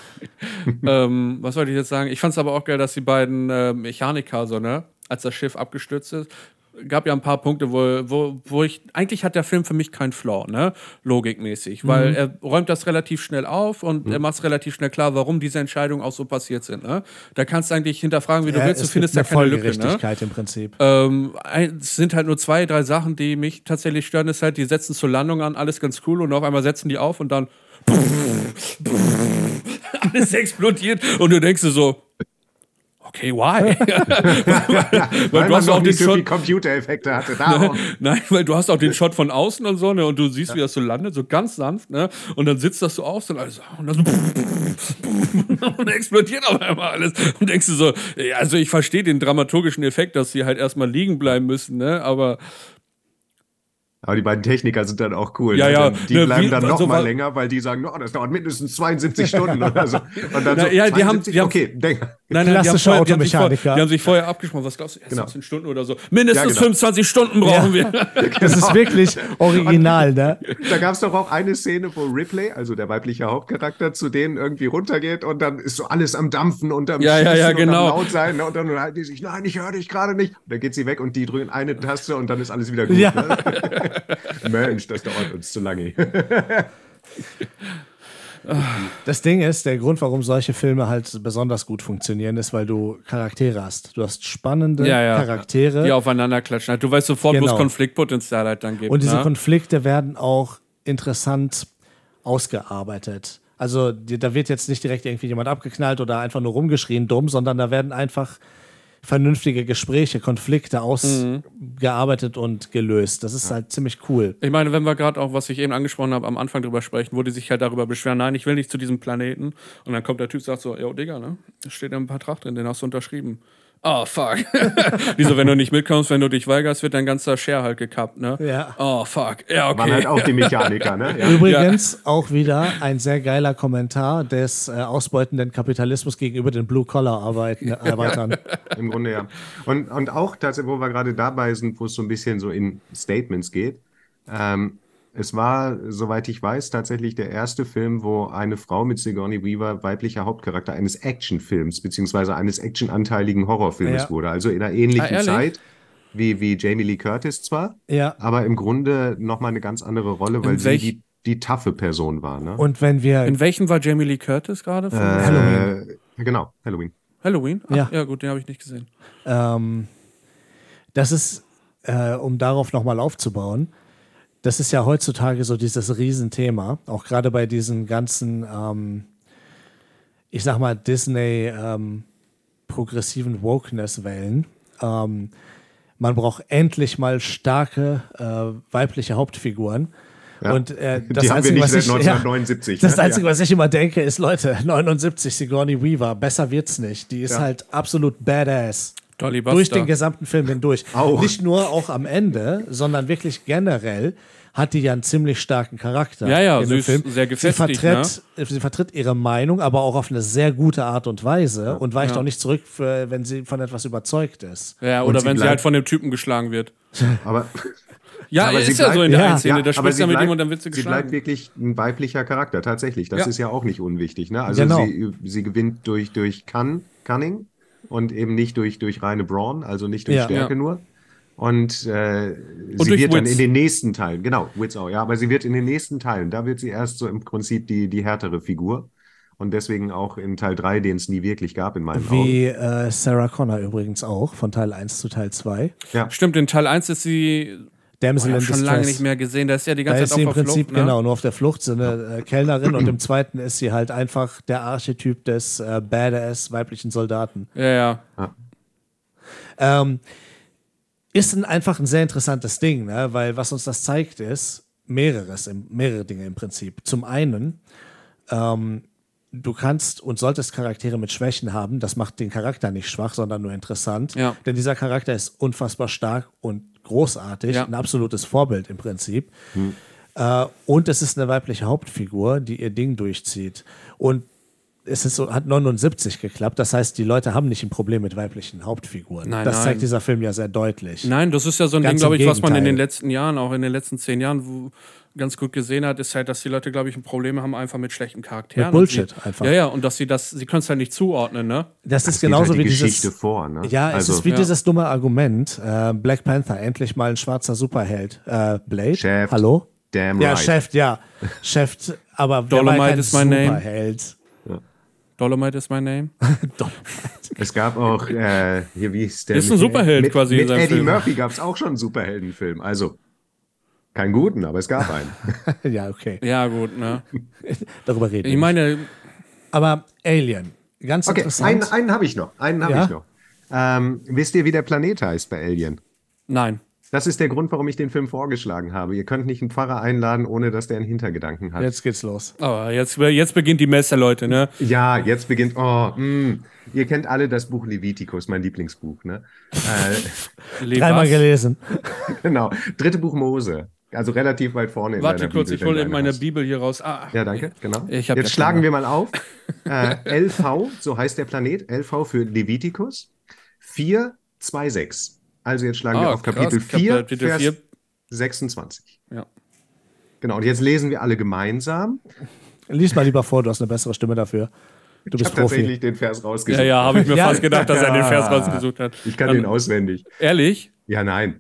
ähm, was wollte ich jetzt sagen? Ich fand es aber auch geil, dass die beiden äh, Mechaniker, so, ne, als das Schiff abgestürzt ist, gab ja ein paar Punkte, wo, wo, wo ich, eigentlich hat der Film für mich keinen Flaw, ne, logikmäßig, weil Mhm. er räumt das relativ schnell auf und er macht es relativ schnell klar, warum diese Entscheidungen auch so passiert sind, ne. Da kannst du eigentlich hinterfragen, wie du Ja, willst, du es findest gibt da eine keine Lücke, ne. Folgerichtigkeit im Prinzip. Ähm, ein- es sind halt nur zwei, drei Sachen, die mich tatsächlich stören. Ist halt, die setzen zur Landung an, alles ganz cool und auf einmal setzen die auf und dann alles explodiert und du denkst dir so, okay, why? weil, Weil du man hast noch auch den nicht so viele Shot, Computereffekte hatte. Darum. nein, weil du hast auch den Shot von außen und so, ne, und du siehst, wie das so landet, so ganz sanft, ne, und dann sitzt das so auf und alles, und dann so und explodiert auf einmal alles und denkst du so, ja, also ich verstehe den dramaturgischen Effekt, dass sie halt erstmal liegen bleiben müssen, ne, aber Aber die beiden Techniker sind dann auch cool. Ja, ne? ja. Dann- Die Ne, bleiben wie- dann also noch mal wa- länger, weil die sagen, oh, das dauert mindestens zweiundsiebzig Stunden oder so. Und dann Na, so, ja, die haben- zweiundsiebzig? die haben- okay, denk. Nein, nein, die haben, Klassische vorher, die, haben sich vor, Automechaniker. die haben sich vorher abgesprochen. Was glaubst du? Ja, Genau. siebzehn Stunden oder so. Mindestens Ja, genau. fünfundzwanzig Stunden brauchen wir. Das ist wirklich original, ne? Da gab es doch auch eine Szene, wo Ripley, also der weibliche Hauptcharakter, zu denen irgendwie runtergeht und dann ist so alles am Dampfen und am Ja, ja, ja, Schießen genau. und am laut sein. Ne? Und dann halten die sich, nein, ich höre dich gerade nicht. Und dann geht sie weg und die drücken eine Taste und dann ist alles wieder gut. Ja. Ne? Mensch, das dauert uns zu lange. Das Ding ist, der Grund, warum solche Filme halt besonders gut funktionieren, ist, weil du Charaktere hast. Du hast spannende Ja, ja. Charaktere. Die aufeinander klatschen. Du weißt sofort, wo Genau. es Konfliktpotenzial halt dann gibt. Und diese ne? Konflikte werden auch interessant ausgearbeitet. Also die, da wird jetzt nicht direkt irgendwie jemand abgeknallt oder einfach nur rumgeschrien dumm, sondern da werden einfach vernünftige Gespräche, Konflikte ausgearbeitet und gelöst. Das ist halt ziemlich cool. Ich meine, wenn wir gerade auch, was ich eben angesprochen habe, am Anfang drüber sprechen, wo die sich halt darüber beschweren, nein, ich will nicht zu diesem Planeten. Und dann kommt der Typ und sagt so, yo, Digga, ne? Da steht im Vertrag drin, den hast du unterschrieben. Oh, fuck. Wieso, wenn du nicht mitkommst, wenn du dich weigerst, wird dein ganzer Share halt gekappt, ne? Ja. Oh, fuck. Ja, okay. Waren halt auch die Mechaniker, ne? Ja. Übrigens auch wieder ein sehr geiler Kommentar des äh, ausbeutenden Kapitalismus gegenüber den Blue-Collar-Arbeitern. Im Grunde ja. Und, und auch tatsächlich, wo wir gerade dabei sind, wo es so ein bisschen so in Statements geht. Ähm, es war, soweit ich weiß, tatsächlich der erste Film, wo eine Frau mit Sigourney Weaver weiblicher Hauptcharakter eines Actionfilms beziehungsweise eines actionanteiligen Horrorfilms Ja. wurde. Also in einer ähnlichen Ah, ehrlich? Zeit wie, wie Jamie Lee Curtis zwar, Ja. aber im Grunde nochmal eine ganz andere Rolle, weil In sie welch- die, die taffe Person war. Ne? Und wenn wir In welchem war Jamie Lee Curtis gerade? Von Halloween. Äh, genau, Halloween. Halloween? Ach, Ja. ja, gut, den habe ich nicht gesehen. Ähm, das ist, äh, um darauf nochmal aufzubauen, das ist ja heutzutage so dieses Riesenthema, auch gerade bei diesen ganzen, ähm, ich sag mal, Disney ähm, progressiven Wokeness-Wellen. Ähm, man braucht endlich mal starke äh, weibliche Hauptfiguren. Ja. Und äh, das Die haben wir Einzige, nicht was seit ich, ja, neunzehnhundertneunundsiebzig. das ne? Einzige, Ja. was ich immer denke, ist, Leute, neunundsiebzig Sigourney Weaver, besser wird's nicht. Die ist Ja. halt absolut badass. Dolly Durch Buster. den gesamten Film hindurch. Auch. Nicht nur auch am Ende, sondern wirklich generell hat die ja einen ziemlich starken Charakter. Ja, ja, in sie dem ist Film. sehr gefestigt, Sie vertritt, sie vertritt ihre Meinung, aber auch auf eine sehr gute Art und Weise und weicht Ja. auch nicht zurück, für, wenn sie von etwas überzeugt ist. Ja, Und oder sie wenn sie bleibt- halt von dem Typen geschlagen wird. Aber, Ja, aber ist sie ja so bleibt- in der ja, einen Szene. ja, Da aber sprichst sie du mit bleibt, ihm und dann wird sie sie bleibt geschlagen. wirklich ein weiblicher Charakter, tatsächlich. Das Ja. ist ja auch nicht unwichtig. Ne? Also Genau. sie, sie gewinnt durch, durch Cun, Cunning und eben nicht durch, durch reine Brawn, also nicht durch Ja. Stärke Ja. nur. Und, äh, sie durch wird dann Wits. in den nächsten Teilen, genau, Wits auch, ja, aber sie wird in den nächsten Teilen, da wird sie erst so im Prinzip die, die härtere Figur. Und deswegen auch in Teil drei, den es nie wirklich gab in meinen Augen. Wie äh, Sarah Connor übrigens auch, von Teil eins zu Teil zwei. Ja. Stimmt, in Teil eins ist sie Damsel oh, in ich hab schon Distress. lange nicht mehr gesehen. Da ist ja die Da ganze ist Zeit sie im auf der Prinzip Flucht, ne? genau nur auf der Flucht, so eine äh, Kellnerin und im zweiten ist sie halt einfach der Archetyp des äh, Badass weiblichen Soldaten. Ja, ja. Ähm, ist ein, einfach ein sehr interessantes Ding, ne? Weil was uns das zeigt ist mehreres, im- mehrere Dinge im Prinzip. Zum einen, ähm, du kannst und solltest Charaktere mit Schwächen haben. Das macht den Charakter nicht schwach, sondern nur interessant. Ja. Denn dieser Charakter ist unfassbar stark und großartig, Ja. ein absolutes Vorbild im Prinzip. Äh, und es ist eine weibliche Hauptfigur, die ihr Ding durchzieht. Und es ist so, hat neunundsiebzig geklappt. Das heißt, die Leute haben nicht ein Problem mit weiblichen Hauptfiguren. Nein, das nein. zeigt dieser Film ja sehr deutlich. Nein, das ist ja so ein Ganz Ding, glaube im ich, was man in den Gegenteil. letzten Jahren, auch in den letzten zehn Jahren, wo ganz gut gesehen hat, ist halt, dass die Leute, glaube ich, ein Problem haben einfach mit schlechten Charakteren. Mit Bullshit und sie, einfach. Ja, ja, und dass sie das, sie können es halt nicht zuordnen, ne? Das ist Es geht genauso halt die wie Geschichte dieses. vor. Ne? Ja, es also, ist wie Ja. dieses dumme Argument. Äh, Black Panther, endlich mal ein schwarzer Superheld. Äh, Blade? Chef. Hallo? Damn Ja, right. Chef, ja. Chef, aber der Dolomite war kein is my name. Superheld. Dolomite is my name. Es gab auch, äh, hier, wie hieß der? Ist ein mit- Superheld mit, quasi in Mit seinem Eddie Film. Murphy gab es auch schon einen Superheldenfilm. Also, keinen guten, aber es gab einen. Ja, okay. Ja, gut, ne? Darüber reden Ich wir. meine, Aber Alien, ganz Okay, einen, interessant. einen habe ich noch. Einen habe Ja? ich noch. Ähm, wisst ihr, wie der Planet heißt bei Alien? nein. Das ist der Grund, warum ich den Film vorgeschlagen habe. Ihr könnt nicht einen Pfarrer einladen, ohne dass der einen Hintergedanken hat. Jetzt geht's los. Aber jetzt, jetzt beginnt die Messe, Leute, ne? Ja, jetzt beginnt. Oh, mh. Ihr kennt alle das Buch Levitikus, mein Lieblingsbuch. Ne? äh, Lev Dreimal was? gelesen. genau. Dritte Buch Mose. Also relativ weit vorne in Warte deiner kurz, Bibel, ich wenn hole du eben eine meine hast. Bibel hier raus. Ah, Ja, danke, genau. Ich hab Jetzt ja schlagen keine. wir mal auf. Äh, L V, so heißt der Planet, L V für Levitikus, vier zwei sechs. Also jetzt schlagen wir Ah, auf krass. Kapitel vier, Kapitel Vers vier. sechsundzwanzig. Ja. Genau, und jetzt lesen wir alle gemeinsam. Lies mal lieber vor, du hast eine bessere Stimme dafür. Du Ich bist habe tatsächlich Profi. den Vers rausgesucht. Ja, ja, habe ich mir Ja. fast gedacht, dass er den Vers rausgesucht hat. Ich kann Dann- den auswendig. Ehrlich? Ja, nein.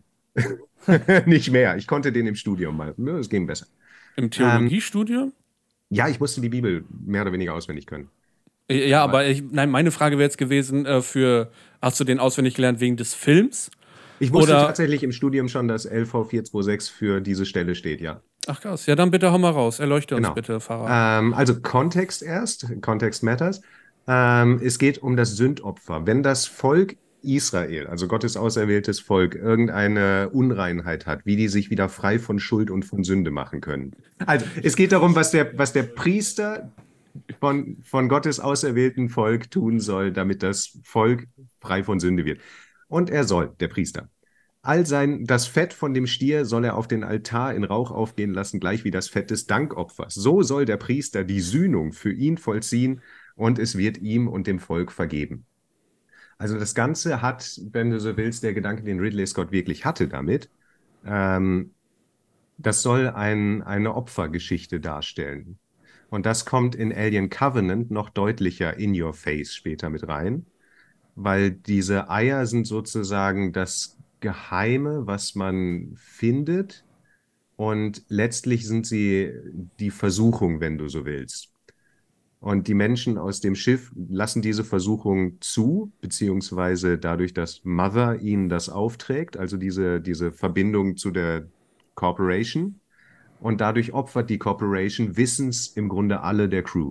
Nicht mehr. Ich konnte den im Studium mal. Es ging besser. Im Theologiestudium? Ja, ich musste die Bibel mehr oder weniger auswendig können. Äh, Ja, aber ich, nein, meine Frage wäre jetzt gewesen, äh, für, hast du den auswendig gelernt wegen des Films? Ich wusste Oder- tatsächlich im Studium schon, dass L V vier zwei sechs für diese Stelle steht, ja. Ach krass, ja, dann bitte hau mal raus. Erleuchte uns Genau. bitte, Pfarrer. Ähm, also Kontext erst, Kontext matters. Ähm, es geht um das Sündopfer. Wenn das Volk Israel, also Gottes auserwähltes Volk, irgendeine Unreinheit hat, wie die sich wieder frei von Schuld und von Sünde machen können. Also es geht darum, was der, was der Priester von, von Gottes auserwählten Volk tun soll, damit das Volk frei von Sünde wird. Und er soll, der Priester, all sein, das Fett von dem Stier soll er auf den Altar in Rauch aufgehen lassen, gleich wie das Fett des Dankopfers. So soll der Priester die Sühnung für ihn vollziehen und es wird ihm und dem Volk vergeben. Also das Ganze hat, wenn du so willst, der Gedanke, den Ridley Scott wirklich hatte damit, ähm, das soll ein, eine Opfergeschichte darstellen. Und das kommt in Alien Covenant noch deutlicher in your face später mit rein, weil diese Eier sind sozusagen das Geheime, was man findet, und letztlich sind sie die Versuchung, wenn du so willst. Und die Menschen aus dem Schiff lassen diese Versuchung zu, beziehungsweise dadurch, dass Mother ihnen das aufträgt, also diese, diese Verbindung zu der Corporation. Und dadurch opfert die Corporation Wissens im Grunde alle der Crew.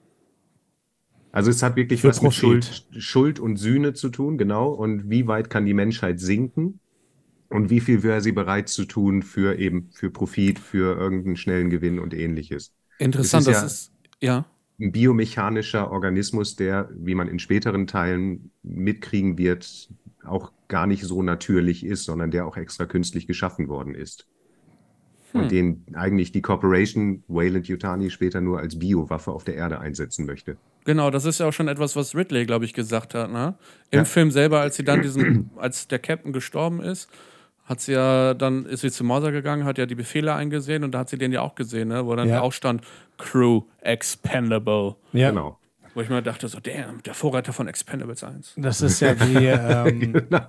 Also es hat wirklich Für was mit Profit. Schuld, Schuld und Sühne zu tun, genau. Und wie weit kann die Menschheit sinken? Und wie viel wäre sie bereit zu tun für eben für Profit, für irgendeinen schnellen Gewinn und ähnliches? Interessant, es ist das ja- ist, ja. Ein biomechanischer Organismus, der, wie man in späteren Teilen mitkriegen wird, auch gar nicht so natürlich ist, sondern der auch extra künstlich geschaffen worden ist. Hm. Und den eigentlich die Corporation, Weyland-Yutani, später nur als Biowaffe auf der Erde einsetzen möchte. Genau, das ist ja auch schon etwas, was Ridley, glaube ich, gesagt hat. Ne? Im Ja. Film selber, als sie dann diesen, als der Captain gestorben ist, hat sie ja dann, ist sie zu Mother gegangen, hat ja die Befehle eingesehen und da hat sie den ja auch gesehen, ne? Wo dann Ja. auch stand, Crew expendable. Ja, Genau. Wo ich mir dachte, so, damn, der Vorreiter von Expendables eins. das ist ja wie, ähm, Genau.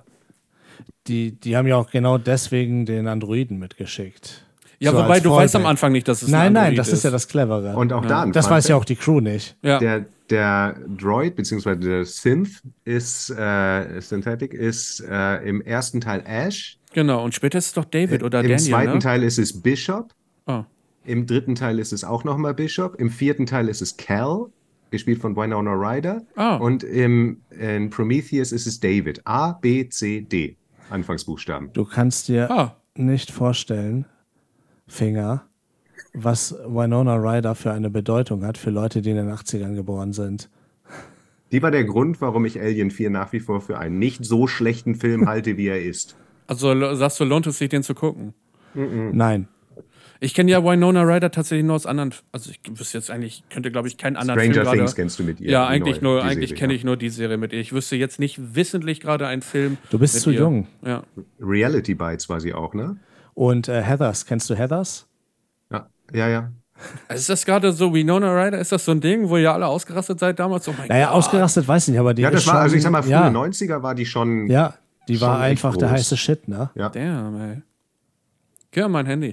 die, die haben ja auch genau deswegen den Androiden mitgeschickt. Ja, So wobei als du weißt am Fallback. Anfang nicht, dass es ein Nein, nein, Android das ist ja das Clevere. Und auch da ein das Fun weiß ja Fact. auch die Crew nicht. Ja. Der, der Droid, beziehungsweise der Synth, ist, äh, Synthetic, ist äh, im ersten Teil Ash. Genau, und später ist es doch David oder Im Daniel, zweiten ne? Teil ist es Bishop. Oh. Im dritten Teil ist es auch nochmal Bishop. Im vierten Teil ist es Cal, gespielt von Winona Ryder. Ah. Und im, in Prometheus ist es David. A, B, C, D. Anfangsbuchstaben. Du kannst dir Ah. nicht vorstellen, Finger, was Winona Ryder für eine Bedeutung hat für Leute, die in den achtzigern geboren sind. Die war der Grund, warum ich Alien vier nach wie vor für einen nicht so schlechten Film halte, wie er ist. Also lo- sagst du, lohnt es sich, den zu gucken? Nein. Ich kenne ja Winona Ryder tatsächlich nur aus anderen, also ich wüsste jetzt eigentlich, könnte glaube ich keinen anderen Stranger Film gerade. Things kennst du mit ihr. Ja, die eigentlich neue, nur, die eigentlich Serie, kenne ja. ich nur die Serie mit ihr. Ich wüsste jetzt nicht wissentlich gerade einen Film. Du bist mit zu ihr. jung. Ja. Reality Bites war sie auch, ne? Und äh, Heathers, kennst du Heathers? Ja, ja, ja. Ist das gerade so, Winona Ryder, ist das so ein Ding, wo ihr alle ausgerastet seid damals? Oh mein Naja, Gott. ausgerastet weiß ich nicht, aber die Ja, das ist war, schon, also ich sag mal, frühe ja, neunziger war die schon. ja, die war schon echt einfach der groß. heiße Shit, ne? Ja. Damn, ey. Geh an mein Handy.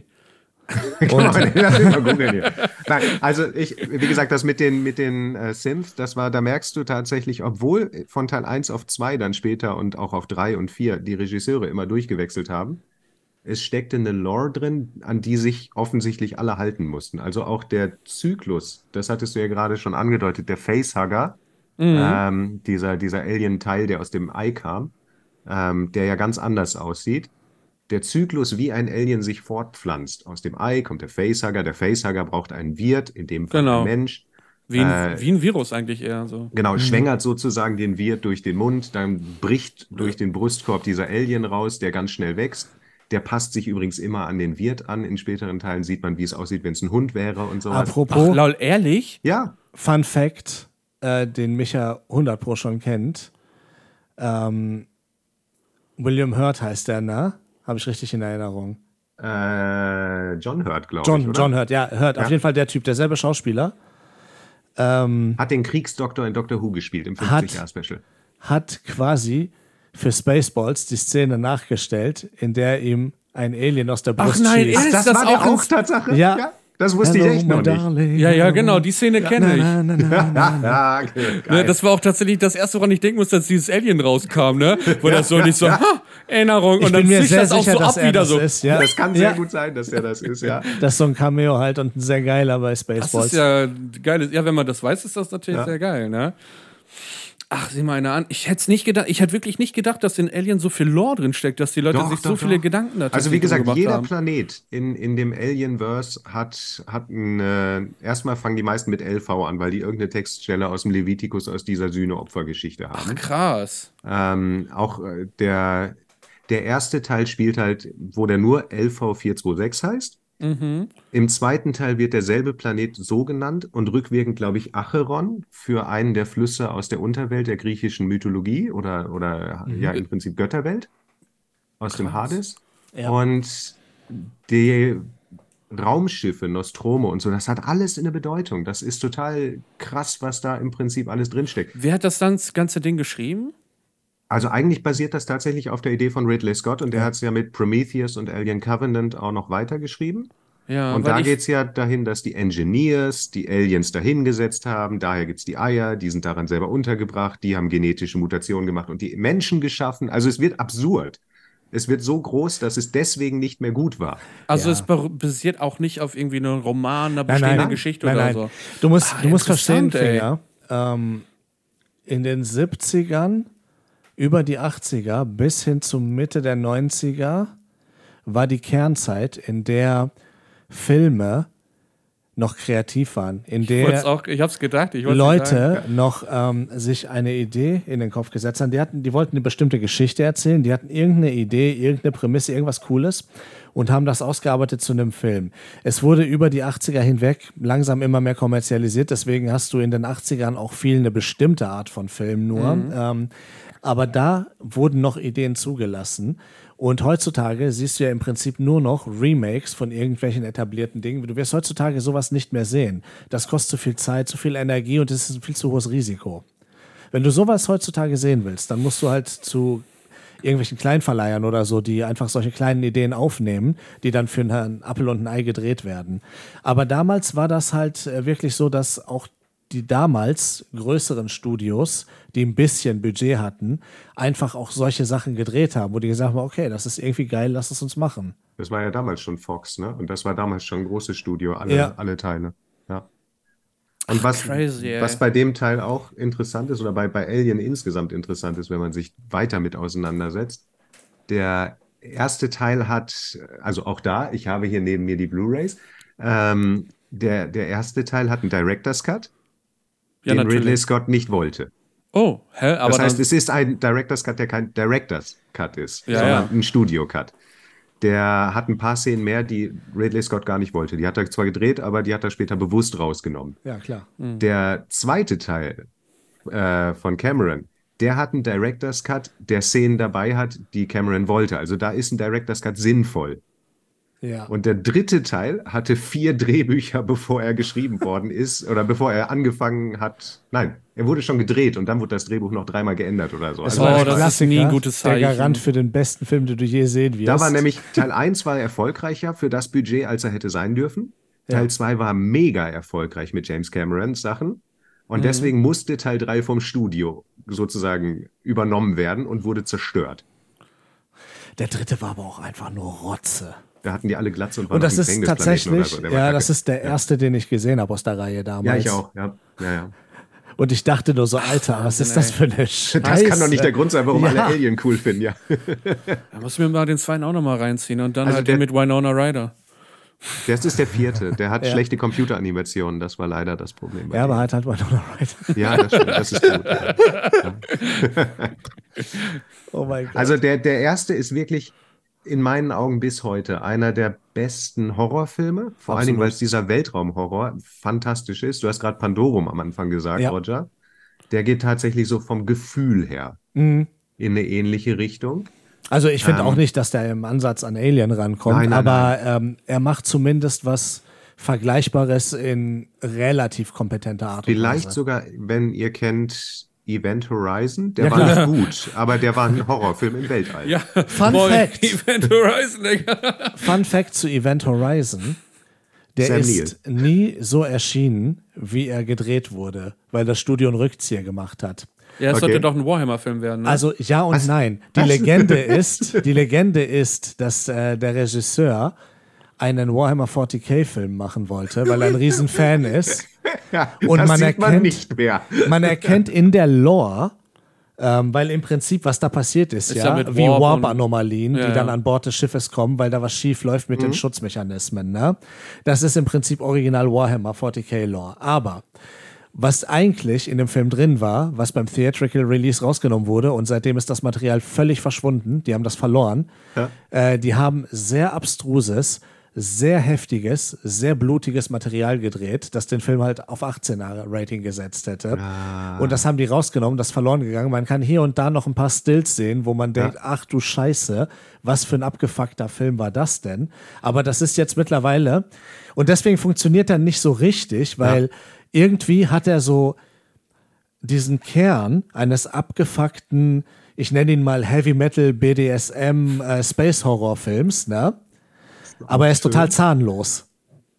Und, lass mich mal googeln hier. Nein, also ich, wie gesagt, das mit den, mit den äh, Synths, das war, da merkst du tatsächlich, obwohl von Teil eins auf zwei dann später und auch auf drei und vier die Regisseure immer durchgewechselt haben, es steckte eine Lore drin, an die sich offensichtlich alle halten mussten. Also auch der Zyklus, das hattest du ja gerade schon angedeutet, der Facehugger, ähm, dieser, dieser Alien-Teil, der aus dem Ei kam, ähm, der ja ganz anders aussieht. Der Zyklus, wie ein Alien sich fortpflanzt. Aus dem Ei kommt der Facehugger, der Facehugger braucht einen Wirt, in dem Fall Genau. ein Mensch. Wie ein, Äh, wie ein Virus eigentlich eher so. Genau, schwängert sozusagen den Wirt durch den Mund, dann bricht durch den Brustkorb dieser Alien raus, der ganz schnell wächst. Der passt sich übrigens immer an den Wirt an. In späteren Teilen sieht man, wie es aussieht, wenn es ein Hund wäre und so weiter. Apropos, Ach, lol, ehrlich? Ja, Fun Fact, äh, den Micha hundert Pro schon kennt. Ähm, William Hurt heißt der, ne? Habe ich richtig in Erinnerung. äh, John Hurt, glaube ich, John, oder? John Hurt, ja, Hurt. Ja. Auf jeden Fall der Typ, derselbe Schauspieler. Ähm, Hat den Kriegsdoktor in Doctor Who gespielt im Hat- fünfzig-Jahr-Special. hat quasi für Spaceballs die Szene nachgestellt, in der ihm ein Alien aus der Ach Brust nein, schießt. ist Das, das war der auch auch Tatsache? Ja. Das wusste Hello, ich echt my noch nicht. darling. Ja, ja, genau, die Szene kenne ich. Na, na, na, na, na. Ja, okay, Ne, geil. das war auch tatsächlich das erste, woran ich denken musste, als dieses Alien rauskam, ne? Wo das so nicht so, ha, Erinnerung, Ich und dann bin mir zischt sehr das auch sicher, so dass ab er wieder das so. ist. Ja. Das kann sehr ja. gut sein, dass er das ist, ja. Das ist so ein Cameo halt und ein sehr geiler bei Das Spaceballs. ist ja geil. Ja, wenn man das weiß, ist das natürlich Ja. sehr geil, ne? Ach, sieh mal einer an. Ich hätte nicht gedacht, ich hätte wirklich nicht gedacht, dass in Alien so viel Lore drin steckt, dass die Leute Doch, sich doch, so viele doch. Gedanken dazu Also wie gesagt, gemacht jeder haben. Planet in, in dem Alienverse hat, hat ein, äh, erstmal fangen die meisten mit L V an, weil die irgendeine Textstelle aus dem Levitikus aus dieser Sühne-Opfer-Geschichte haben. Ach, krass. Ähm, auch äh, der, der erste Teil spielt halt, wo der nur L V vier zwei sechs heißt. Mhm. Im zweiten Teil wird derselbe Planet so genannt und rückwirkend, glaube ich, Acheron für einen der Flüsse aus der Unterwelt der griechischen Mythologie oder, oder ja im Prinzip Götterwelt aus dem Hades. Ja. Und die Raumschiffe, Nostromo und so, das hat alles eine Bedeutung. Das ist total krass, was da im Prinzip alles drinsteckt. Wer hat das dann das ganze Ding geschrieben? Also eigentlich basiert das tatsächlich auf der Idee von Ridley Scott und der hat es ja mit Prometheus und Alien Covenant auch noch weitergeschrieben. Ja, Und weil da ich- geht es ja dahin, dass die Engineers die Aliens dahingesetzt haben. Daher gibt es die Eier, die sind daran selber untergebracht, die haben genetische Mutationen gemacht und die Menschen geschaffen. Also es wird absurd. Es wird so groß, dass es deswegen nicht mehr gut war. Also Ja. es bar- basiert auch nicht auf irgendwie einem Roman, einer Nein, bestehenden nein, Geschichte nein, oder nein. so. Du musst, Ah, du musst verstehen, interessant, ey. Finger, ähm, in den siebzigern, über die achtziger bis hin zur Mitte der neunziger war die Kernzeit, in der Filme noch kreativ waren, in Ich, wollt's der auch, ich hab's gedacht. Ich wollt's nicht sagen. Leute noch ähm, sich eine Idee in den Kopf gesetzt haben. Die, hatten, die wollten eine bestimmte Geschichte erzählen, die hatten irgendeine Idee, irgendeine Prämisse, irgendwas Cooles und haben das ausgearbeitet zu einem Film. Es wurde über die achtziger hinweg langsam immer mehr kommerzialisiert, deswegen hast du in den achtzigern auch viel eine bestimmte Art von Film nur. Mhm. Ähm, aber da wurden noch Ideen zugelassen. Und heutzutage siehst du ja im Prinzip nur noch Remakes von irgendwelchen etablierten Dingen. Du wirst heutzutage sowas nicht mehr sehen. Das kostet zu viel Zeit, zu viel Energie und es ist ein viel zu hohes Risiko. Wenn du sowas heutzutage sehen willst, dann musst du halt zu irgendwelchen Kleinverleihern oder so, die einfach solche kleinen Ideen aufnehmen, die dann für einen Apfel und ein Ei gedreht werden. Aber damals war das halt äh, wirklich so, dass auch die damals größeren Studios, die ein bisschen Budget hatten, einfach auch solche Sachen gedreht haben, wo die gesagt haben, okay, das ist irgendwie geil, lass es uns machen. Das war ja damals schon Fox, ne? Und das war damals schon ein großes Studio, alle, Ja. alle Teile. Ja. Und was, crazy, ey. was bei dem Teil auch interessant ist, oder bei, bei Alien insgesamt interessant ist, wenn man sich weiter mit auseinandersetzt, der erste Teil hat, also auch da, ich habe hier neben mir die Blu-rays, ähm, der, der erste Teil hat einen Director's Cut, Ja, den Ridley natürlich. Scott nicht wollte. Oh, hä? Aber Das heißt, dann, es ist ein Director's Cut, der kein Director's Cut ist, Ja, sondern ja. ein Studio-Cut. Der hat ein paar Szenen mehr, die Ridley Scott gar nicht wollte. Die hat er zwar gedreht, aber die hat er später bewusst rausgenommen. Ja, klar. Der zweite Teil äh, von Cameron, der hat einen Director's Cut, der Szenen dabei hat, die Cameron wollte. Also da ist ein Director's Cut sinnvoll. Ja. Und der dritte Teil hatte vier Drehbücher, bevor er geschrieben worden ist oder bevor er angefangen hat. Nein, er wurde schon gedreht und dann wurde das Drehbuch noch dreimal geändert oder so. Das Also Oh, war der das ist Klassiker, nie ein gutes der Zeichen. Garant für den besten Film, den du je sehen wirst. da war nämlich Teil eins war erfolgreicher für das Budget, als er hätte sein dürfen. Ja. Teil zwei war mega erfolgreich mit James Camerons Sachen. Und deswegen musste Teil drei vom Studio sozusagen übernommen werden und wurde zerstört. Der dritte war aber auch einfach nur Rotze. Da hatten die alle Glatze und waren Und das auf dem ist Gefängnisplaneten oder tatsächlich, so. Der war ja, kacke. das ist der erste, den ich gesehen habe aus der Reihe damals. Ja, ich auch. Ja, ja, ja. Und ich dachte nur so, Alter, was ist das für eine Scheiße? Das kann doch nicht der Grund sein, warum Ja. alle Alien cool finden, ja. da muss ich mir mal den zweiten auch nochmal reinziehen und dann Also halt der- den mit Winona Ryder. Das ist der vierte. Der hat Ja. schlechte Computeranimationen. Das war leider das Problem. bei Ja, dem. aber halt halt Winona Ryder. Ja, das stimmt. Das ist gut. Ja. Oh mein Gott. Also der, der erste ist wirklich, in meinen Augen bis heute einer der besten Horrorfilme. Vor allen Dingen, weil es dieser Weltraumhorror fantastisch ist. Du hast gerade Pandorum am Anfang gesagt, Ja. Roger. Der geht tatsächlich so vom Gefühl her Mhm. in eine ähnliche Richtung. Also ich finde Ähm, auch nicht, dass der im Ansatz an Alien rankommt, Nein, nein, aber ähm, er macht zumindest was Vergleichbares in relativ kompetenter Art und Vielleicht Weise. sogar, wenn ihr kennt Event Horizon, der Ja, war klar. nicht gut, aber der war ein Horrorfilm im Weltall. Ja, Fun boah, Fact. Event Horizon, Digga. Fun Fact zu Event Horizon. Der Sam ist nie so erschienen, wie er gedreht wurde, weil das Studio einen Rückzieher gemacht hat. Ja, es Okay. sollte doch ein Warhammer-Film werden. Ne? Also ja und nein. Die Legende ist, die Legende ist, dass äh, der Regisseur einen Warhammer vierzig K-Film machen wollte, weil er ein Riesenfan ist. Ja, Und das man sieht man erkennt- nicht mehr. Man erkennt in der Lore, ähm, weil im Prinzip, was da passiert ist, Ist ja, ja mit wie Warp und- Warp-Anomalien, Ja, die dann ja. an Bord des Schiffes kommen, weil da was schief läuft mit den Schutzmechanismen. Ne? Das ist im Prinzip original Warhammer vierzig K-Lore. Aber was eigentlich in dem Film drin war, was beim Theatrical Release rausgenommen wurde und seitdem ist das Material völlig verschwunden, die haben das verloren, Ja. äh, die haben sehr abstruses, sehr heftiges, sehr blutiges Material gedreht, das den Film halt auf achtzehner Rating gesetzt hätte. Und das haben die rausgenommen, das ist verloren gegangen. Man kann hier und da noch ein paar Stills sehen, wo man denkt, ach du Scheiße, was für ein abgefuckter Film war das denn? Aber das ist jetzt mittlerweile, und deswegen funktioniert er nicht so richtig, weil irgendwie hat er so diesen Kern eines abgefuckten, ich nenne ihn mal Heavy Metal B D S M äh, Space Horror Films, ne? Aber er ist total zahnlos.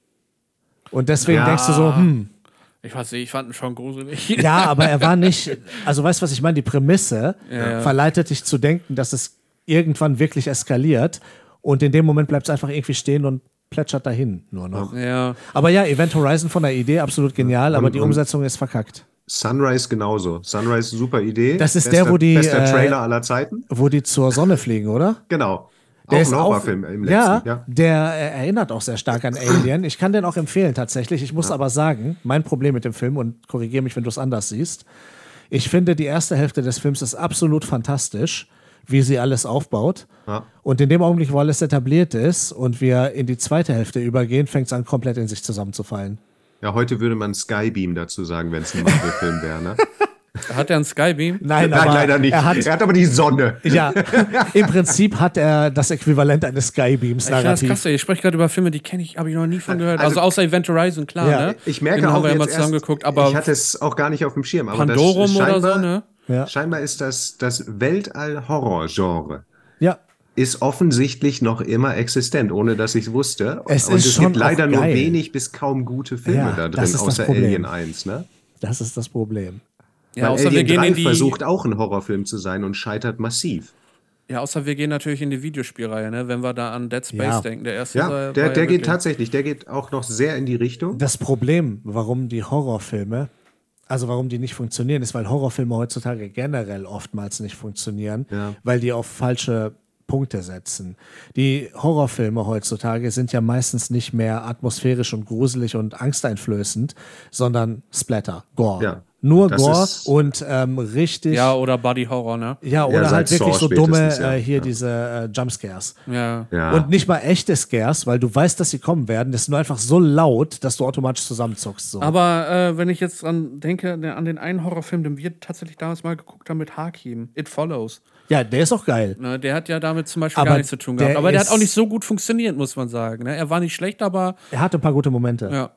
Und deswegen Ja. denkst du so, hm, ich weiß nicht, ich fand ihn schon gruselig. ja, aber er war nicht, also weißt du, was ich meine? Die Prämisse Ja. verleitet dich zu denken, dass es irgendwann wirklich eskaliert und in dem Moment bleibt es einfach irgendwie stehen und plätschert dahin nur noch. Ja. Aber ja, Event Horizon von der Idee absolut genial, aber Und- die und- Umsetzung ist verkackt. Sunrise genauso. Sunrise, super Idee. Das ist bester, der, wo die, Bester äh, Trailer aller Zeiten. Wo die zur Sonne fliegen, oder? Genau. Der auch ist ein auch, Horrorfilm im letzten. ja, Ja. der äh, erinnert auch sehr stark an Alien. Ich kann den auch empfehlen tatsächlich. Ich muss aber sagen, mein Problem mit dem Film, und korrigiere mich, wenn du es anders siehst, ich finde, die erste Hälfte des Films ist absolut fantastisch, wie sie alles aufbaut. Ja. Und in dem Augenblick, wo alles etabliert ist und wir in die zweite Hälfte übergehen, fängt es an, komplett in sich zusammenzufallen. Ja, heute würde man Skybeam dazu sagen, wenn es ein Marvel-Film wäre. Ne? Hat er einen Skybeam? Nein, Nein, aber leider nicht. er hat, er hat aber die Sonne. ja, im Prinzip hat er das Äquivalent eines Skybeams Ich finde das narrativ. krass, ey. Ich spreche gerade über Filme, die kenne ich, habe ich noch nie von gehört. Also, Also- außer Event Horizon, klar, Ja, ne? Ich merke Den auch haben wir jetzt immer erst, zusammen geguckt, aber ich hatte es auch gar nicht auf dem Schirm. Aber Pandorum das oder scheinbar, so, ne? Ja. Scheinbar ist das, das Weltall-Horror-Genre Ja, ist offensichtlich noch immer existent, ohne dass ich es wusste. Es Und ist es schon gibt leider auch nur geil. wenig bis kaum gute Filme Ja, da das drin, ist das außer Problem. Alien eins. Ne? das ist das Problem. ja, Weil außer wir Alien gehen drei in die versucht auch ein Horrorfilm zu sein und scheitert massiv. Ja, außer wir gehen natürlich in die Videospielreihe, ne? Wenn wir da an Dead Space Ja. denken. Der erste Ja, war, der, war der ja geht wirklich- tatsächlich, der geht auch noch sehr in die Richtung. Das Problem, warum die Horrorfilme, also warum die nicht funktionieren, ist, weil Horrorfilme heutzutage generell oftmals nicht funktionieren, Ja. weil die auf falsche Punkte setzen. Die Horrorfilme heutzutage sind ja meistens nicht mehr atmosphärisch und gruselig und angsteinflößend, sondern Splatter, Gore. Ja. Nur Das Gore ist- und ähm, richtig. Ja, oder Body Horror, ne? Ja, oder seit halt wirklich Saw so dumme, spätestens, ja. äh, hier Ja. diese äh, Jumpscares. Ja. Ja. Und nicht mal echte Scares, weil du weißt, dass sie kommen werden. Das ist nur einfach so laut, dass du automatisch zusammenzuckst. So. Aber äh, wenn ich jetzt dran denke, der, an den einen Horrorfilm, den wir tatsächlich damals mal geguckt haben mit Hakim, It Follows. Ja, der ist auch geil. Ne, der hat ja damit zum Beispiel Aber gar nichts zu tun gehabt. der Aber der hat ist- auch nicht so gut funktioniert, muss man sagen. Ne? Er war nicht schlecht, aber Er hatte ein paar gute Momente. ja.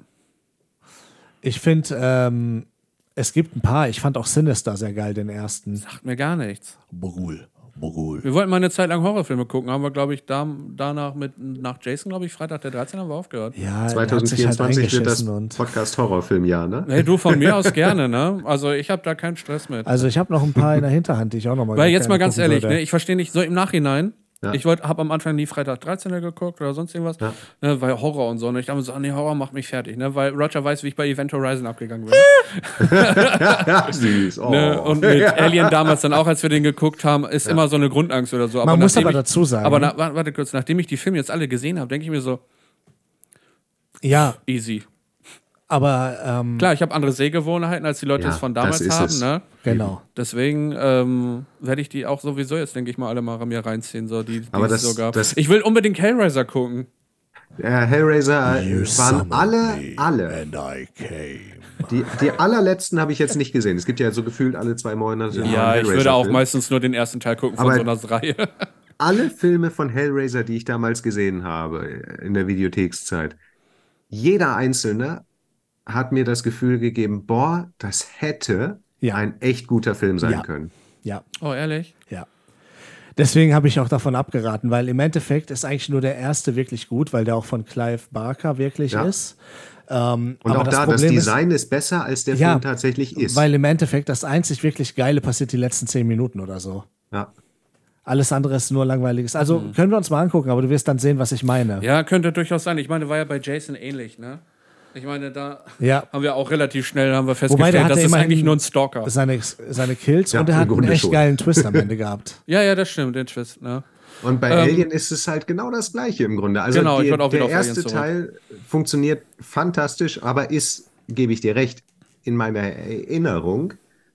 Ich finde, ähm, es gibt ein paar. Ich fand auch Sinister sehr geil, den ersten. Sagt mir gar nichts. Brul, Brul. Wir wollten mal eine Zeit lang Horrorfilme gucken, haben wir, glaube ich, da, danach mit nach Jason, glaube ich, Freitag der dreizehnte haben wir aufgehört. Ja, er hat sich halt zwanzig vierundzwanzig wird das eingeschissen und Podcast Horrorfilmjahr, ne? Hey, du von mir aus gerne, ne? Also ich habe da keinen Stress mit. also ich habe noch ein paar in der Hinterhand, die ich auch noch mal Weil gerne jetzt mal ganz gucken ehrlich, würde. ne, ich verstehe nicht, so im Nachhinein, Ja. ich habe am Anfang nie Freitag dreizehnte geguckt oder sonst irgendwas, Ja. ne, weil Horror und so. Und ich dachte mir so, ah, nee, Horror macht mich fertig, ne, weil Roger weiß, wie ich bei Event Horizon abgegangen bin. Süß. Oh. Ne? Und mit Alien damals dann auch, als wir den geguckt haben, ist immer so eine Grundangst oder so. Man muss nachdem aber ich, dazu sagen- Aber na, warte, warte kurz, nachdem ich die Filme jetzt alle gesehen habe, denke ich mir so, Ja, easy. Aber ähm, Klar, ich habe andere Sehgewohnheiten, als die Leute Ja, es von das damals ist haben. es. Ne? genau. Deswegen ähm, werde ich die auch sowieso jetzt, denke ich mal, alle mal mir reinziehen. So, die, die Aber es das- so gab. das- Ich will unbedingt Hellraiser gucken. Äh, Hellraiser You waren summoned alle, me alle. And I came. Die, die allerletzten habe ich jetzt nicht gesehen. Es gibt ja so gefühlt alle zwei Monate einen Ja, ich würde auch Hellraiser-Film. meistens nur den ersten Teil gucken von Aber- so einer Reihe. Alle Filme von Hellraiser, die ich damals gesehen habe in der Videothekszeit, jeder einzelne hat mir das Gefühl gegeben, boah, das hätte Ja. ein echt guter Film sein Ja. können. Ja, Oh, ehrlich? ja. Deswegen habe ich auch davon abgeraten, weil im Endeffekt ist eigentlich nur der erste wirklich gut, weil der auch von Clive Barker wirklich Ja. ist. Ähm, Und aber auch da, das Problem ist, Design ist, besser, als der Ja, Film tatsächlich ist. weil im Endeffekt das einzig wirklich Geile passiert die letzten zehn Minuten oder so. ja. Alles andere ist nur langweiliges. Also können wir uns mal angucken, aber du wirst dann sehen, was ich meine. Ja, könnte durchaus sein. Ich meine, war ja bei Jason ähnlich, ne? Ich meine, da Ja. haben wir auch relativ schnell haben wir Wobei, der festgestellt, hatte das ist immerhin eigentlich nur ein Stalker. Seine, seine Kills Ja, und er im hat einen Grunde echt schon. geilen Twist am Ende gehabt. Ja, ja, das stimmt, den Twist, ne? Und bei Ähm, Alien ist es halt genau das Gleiche im Grunde. Also Genau, ich die, würde auch wieder der auf Alien erste zurück. Teil funktioniert fantastisch, aber ist, gebe ich dir recht, in meiner Erinnerung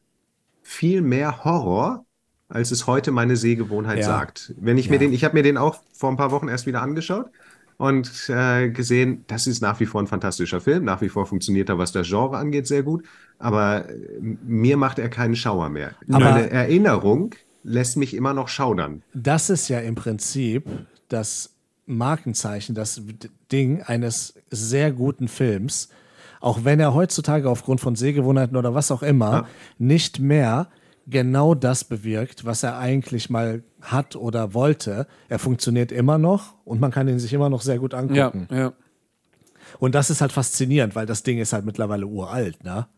viel mehr Horror, als es heute meine Sehgewohnheit Ja. sagt. Wenn ich mir Ja. den, ich habe mir den auch vor ein paar Wochen erst wieder angeschaut und äh, gesehen, das ist nach wie vor ein fantastischer Film. Nach wie vor funktioniert er, was das Genre angeht, sehr gut. Aber äh, mir macht er keinen Schauer mehr. Aber- Meine Erinnerung lässt mich immer noch schaudern. Das ist ja im Prinzip das Markenzeichen, das Ding eines sehr guten Films, auch wenn er heutzutage aufgrund von Sehgewohnheiten oder was auch immer Ja. nicht mehr genau das bewirkt, was er eigentlich mal hat oder wollte. Er funktioniert immer noch und man kann ihn sich immer noch sehr gut Ja, angucken. ja. Und das ist halt faszinierend, weil das Ding ist halt mittlerweile uralt, ne?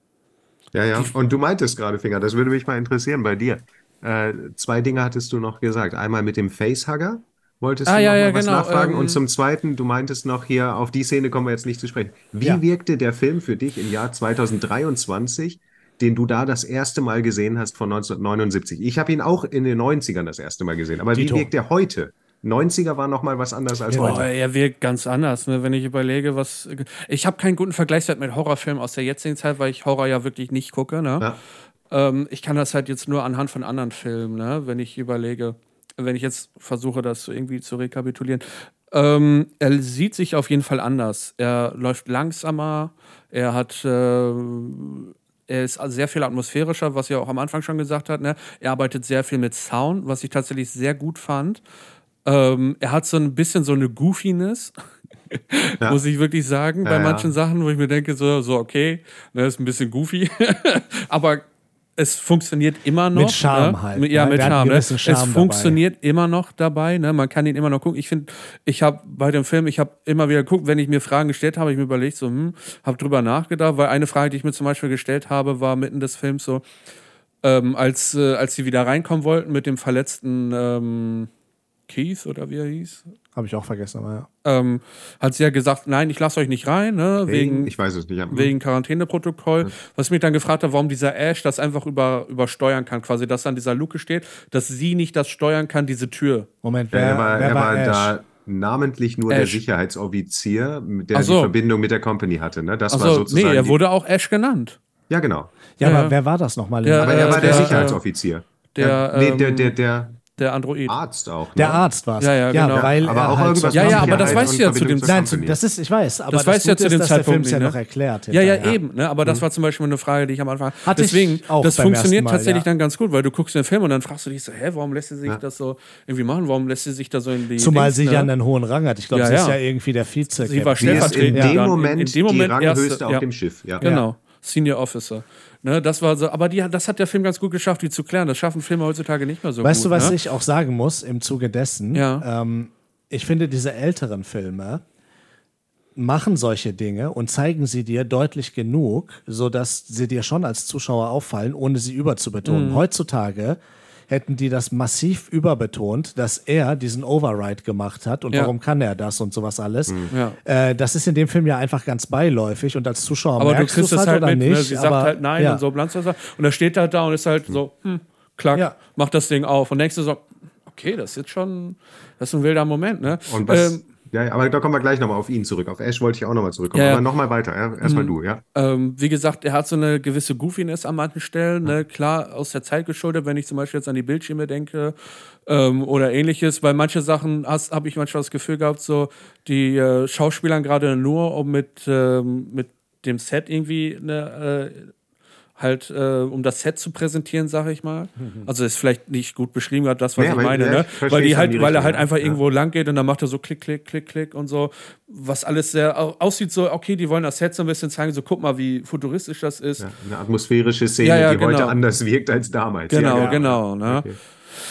Ja, ja. Und du meintest gerade, Finger, das würde mich mal interessieren bei dir. Äh, zwei Dinge hattest du noch gesagt. Einmal mit dem Facehugger wolltest Ah, du ja, noch ja, mal was genau, nachfragen. ähm, Und zum Zweiten, du meintest noch hier, auf die Szene kommen wir jetzt nicht zu sprechen. Wie Ja. wirkte der Film für dich im Jahr zweitausenddreiundzwanzig, den du da das erste Mal gesehen hast von neunzehnhundertneunundsiebzig? Ich habe ihn auch in den neunzigern das erste Mal gesehen. Aber Dito. wie wirkt der heute? neunziger war noch mal was anderes als Boah, heute. er wirkt ganz anders, ne? Wenn ich überlege, was. Ich habe keinen guten Vergleichswert mit Horrorfilmen aus der jetzigen Zeit, weil ich Horror ja wirklich nicht gucke, ne? Ja. Ähm, ich kann das halt jetzt nur anhand von anderen Filmen, ne? Wenn ich überlege, wenn ich jetzt versuche, das so irgendwie zu rekapitulieren. Ähm, er sieht sich auf jeden Fall anders. Er läuft langsamer, er hat. Äh, Er ist sehr viel atmosphärischer, was ihr auch am Anfang schon gesagt hat. Ne? Er arbeitet sehr viel mit Sound, was ich tatsächlich sehr gut fand. Ähm, er hat so ein bisschen so eine Goofiness, Ja. muss ich wirklich sagen, bei Ja, ja. manchen Sachen, wo ich mir denke, so, so okay, ne, ist ein bisschen goofy, aber es funktioniert immer noch. Mit Charme ne? halt, Mit- Ja, ne? mit Der hat einen Charme. Ne? gewissen Es Charme funktioniert immer noch dabei. Ne? Man kann ihn immer noch gucken. Ich finde, ich habe bei dem Film, ich habe immer wieder geguckt, wenn ich mir Fragen gestellt habe, ich mir überlegt, so, hm, habe drüber nachgedacht, weil eine Frage, die ich mir zum Beispiel gestellt habe, war mitten des Films so, ähm, als, äh, als sie wieder reinkommen wollten mit dem verletzten ähm, Keith oder wie er hieß, Habe ich auch vergessen, aber ja. ähm, hat sie ja gesagt, nein, ich lasse euch nicht rein, ne, wegen, Ich weiß es nicht. Ja. wegen Quarantäneprotokoll. Was mich dann gefragt hat, warum dieser Ash das einfach über, übersteuern kann, quasi, dass an dieser Luke steht, dass sie nicht das steuern kann, diese Tür. Moment, Ja, wer, er war, wer er war war Ash? da namentlich nur der Ash. Sicherheitsoffizier, mit der Ach so. die Verbindung mit der Company hatte. Ne? Das war Also, sozusagen nee, er die- wurde auch Ash genannt. Ja, genau. Ja, Ja. aber wer war das nochmal? Der, Aber Äh, er war der, der- Sicherheitsoffizier. der, ja, nee, der, ähm, der, der Der Android. Arzt auch. Der ne? Arzt war es. Ja, ja, genau. weil Aber er auch halt irgendwas Ja, mit ja, aber das Sicherheit weißt und du ja zu Verbindung dem zur Nein, Company. das ist, ich weiß, aber Das das, weißt du ja Gute zu dem ist, dass der Zeitpunkt Film es ja nicht, noch ne? erklärt. Ja, ja, hinterher. eben. Ne? Aber das war zum Beispiel eine Frage, die ich am Anfang Hatte ich Deswegen, auch das beim funktioniert ersten Mal, tatsächlich ja. dann ganz gut, weil du guckst den Film und dann fragst du dich so, hä, warum lässt sie sich Ja. das so irgendwie machen? Warum lässt sie sich da so in die Zumal Dings, sie ne? ja einen hohen Rang hat. Ich glaube, Ja, sie ist ja. ja irgendwie der Vize. Sie war Sie ist in stellvertretend dem dann. Moment in, in dem Moment die Ranghöchste erste, auf ja. dem Schiff. Ja. Genau. Senior Officer. Ne, das war so, aber die, das hat der Film ganz gut geschafft, die zu klären. Das schaffen Filme heutzutage nicht mehr so Weißt gut. du, was ne? ich auch sagen muss im Zuge dessen? Ja. Ähm, ich finde, diese älteren Filme machen solche Dinge und zeigen sie dir deutlich genug, sodass sie dir schon als Zuschauer auffallen, ohne sie überzubetonen. Mhm. Heutzutage hätten die das massiv überbetont, dass er diesen Override gemacht hat und Ja. warum kann er das und sowas alles. Ja. Äh, das ist in dem Film ja einfach ganz beiläufig und als Zuschauer Aber du merkst kriegst du's es halt halt oder mit, nicht. ne? Sie sagt aber, halt nein ja. und so blanzt das. Und er steht halt da und ist halt so, hm, klack, Ja. macht das Ding auf. Und denkst du so, okay, das ist jetzt schon, das ist ein wilder Moment, ne? Und was, Ähm, Ja, aber da kommen wir gleich nochmal auf ihn zurück. Auf Ash wollte ich auch nochmal zurückkommen. Ja, ja. Aber nochmal weiter. Ja? Erstmal du, ja. Ähm, wie gesagt, er hat so eine gewisse Goofiness an manchen Stellen, ne? Klar aus der Zeit geschuldet, wenn ich zum Beispiel jetzt an die Bildschirme denke ähm, oder ähnliches. Bei manchen Sachen habe ich manchmal das Gefühl gehabt, so die äh, Schauspielern gerade nur, um mit, ähm, mit dem Set irgendwie eine äh, halt, äh, um das Set zu präsentieren, sage ich mal. Mhm. Also ist vielleicht nicht gut beschrieben gerade das, was ja, ich meine, ja, ne? Ich Weil die halt, die weil er halt Richtung, einfach ja. irgendwo lang geht und dann macht er so klick, klick, klick, klick und so, was alles sehr au- aussieht so, okay, die wollen das Set so ein bisschen zeigen, so guck mal, wie futuristisch das ist. Ja, eine atmosphärische Szene, Ja, ja, die heute genau. anders wirkt als damals. Genau, ja, ja. genau, ne? Okay.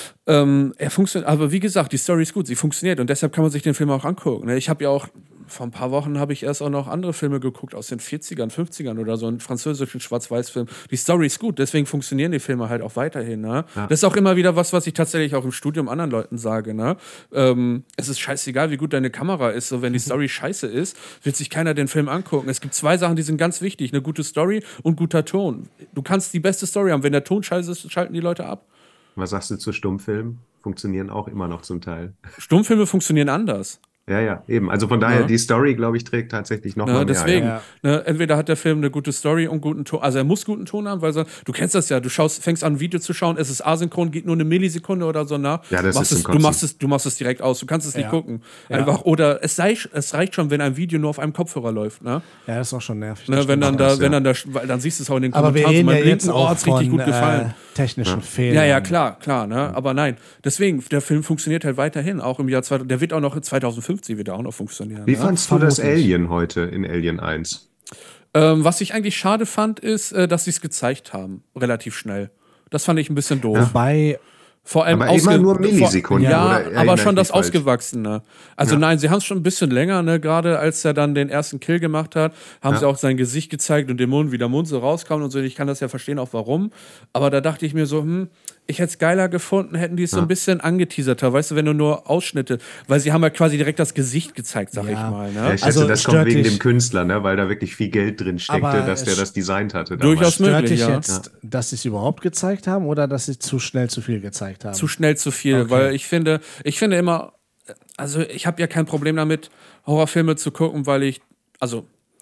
Ähm, er funktioniert, aber wie gesagt, die Story ist gut, sie funktioniert und deshalb kann man sich den Film auch angucken. Ne? Ich habe ja auch, vor ein paar Wochen habe ich erst auch noch andere Filme geguckt aus den vierzigern, fünfzigern oder so, einen französischen Schwarz-Weiß-Film. Die Story ist gut, deswegen funktionieren die Filme halt auch weiterhin. Ne? Ja. Das ist auch immer wieder was, was ich tatsächlich auch im Studium anderen Leuten sage. Ne? Ähm, es ist scheißegal, wie gut deine Kamera ist, so wenn die Story scheiße ist, wird sich keiner den Film angucken. Es gibt zwei Sachen, die sind ganz wichtig, eine gute Story und guter Ton. Du kannst die beste Story haben, wenn der Ton scheiße ist, schalten die Leute ab. Was sagst du zu Stummfilmen? Funktionieren auch immer noch zum Teil. Stummfilme funktionieren anders. Ja, ja, eben. Also von daher, Ja. die Story, glaube ich, trägt tatsächlich noch Ne, mal mehr. deswegen, Ja. Ja. ne, entweder hat der Film eine gute Story und guten Ton, also er muss guten Ton haben, weil so, du kennst das ja, du schaust, fängst an, ein Video zu schauen, es ist asynchron, geht nur eine Millisekunde oder so nach. Ja, das machst ist es, zum du Kotzen. machst es, du machst es direkt aus, du kannst es nicht Ja. gucken. Ja. Einfach, oder es, sei, es reicht schon, wenn ein Video nur auf einem Kopfhörer läuft, ne? Ja, das ist auch schon nervig. ne das wenn stimmt. dann da, das, wenn ja. dann da, weil dann siehst du es auch in den Aber wir Kommentaren, so reden ja meinem jetzt linken Ohr auch hat's richtig von gut gefallen. äh, technischen Fehlern. Ja, ja, klar, klar, ne? Aber nein, deswegen, der Film funktioniert halt weiterhin, auch im Jahr zweitausend, der wird auch noch zwanzig fünfzig wird er auch noch funktionieren. Wie ne? fandst du das Vermutlich. Alien heute in Alien eins? Ähm, was ich eigentlich schade fand, ist, äh, dass sie es gezeigt haben, relativ schnell. Das fand ich ein bisschen doof. Wobei, Vor allem Aber immer ausge- nur Millisekunden, Vor, ja, oder aber erinnere schon ich das mich falsch? Ausgewachsene. Also Ja. nein, sie haben es schon ein bisschen länger, ne? Gerade als er dann den ersten Kill gemacht hat, haben Ja. sie auch sein Gesicht gezeigt und den Mund, wie der Mund so rauskam und so. Ich kann das ja verstehen, auch warum. Aber da dachte ich mir so, hm, ich hätte es geiler gefunden, hätten die es so Ja. ein bisschen angeteaserter, weißt du, wenn du nur Ausschnitte, weil sie haben ja quasi direkt das Gesicht gezeigt, sag Ja. ich mal. Ja, Ne? ich schätze, Also, das kommt stört wegen dich- dem Künstler, ne? Weil da wirklich viel Geld drin steckte, Aber dass der es- das designt hatte. Durchaus damals. möglich. stört dich ja. jetzt, dass sie es überhaupt gezeigt haben oder dass sie zu schnell zu viel gezeigt haben? Zu schnell zu viel, Okay. weil ich finde, ich finde immer, also ich habe ja kein Problem damit, Horrorfilme zu gucken, weil ich, also,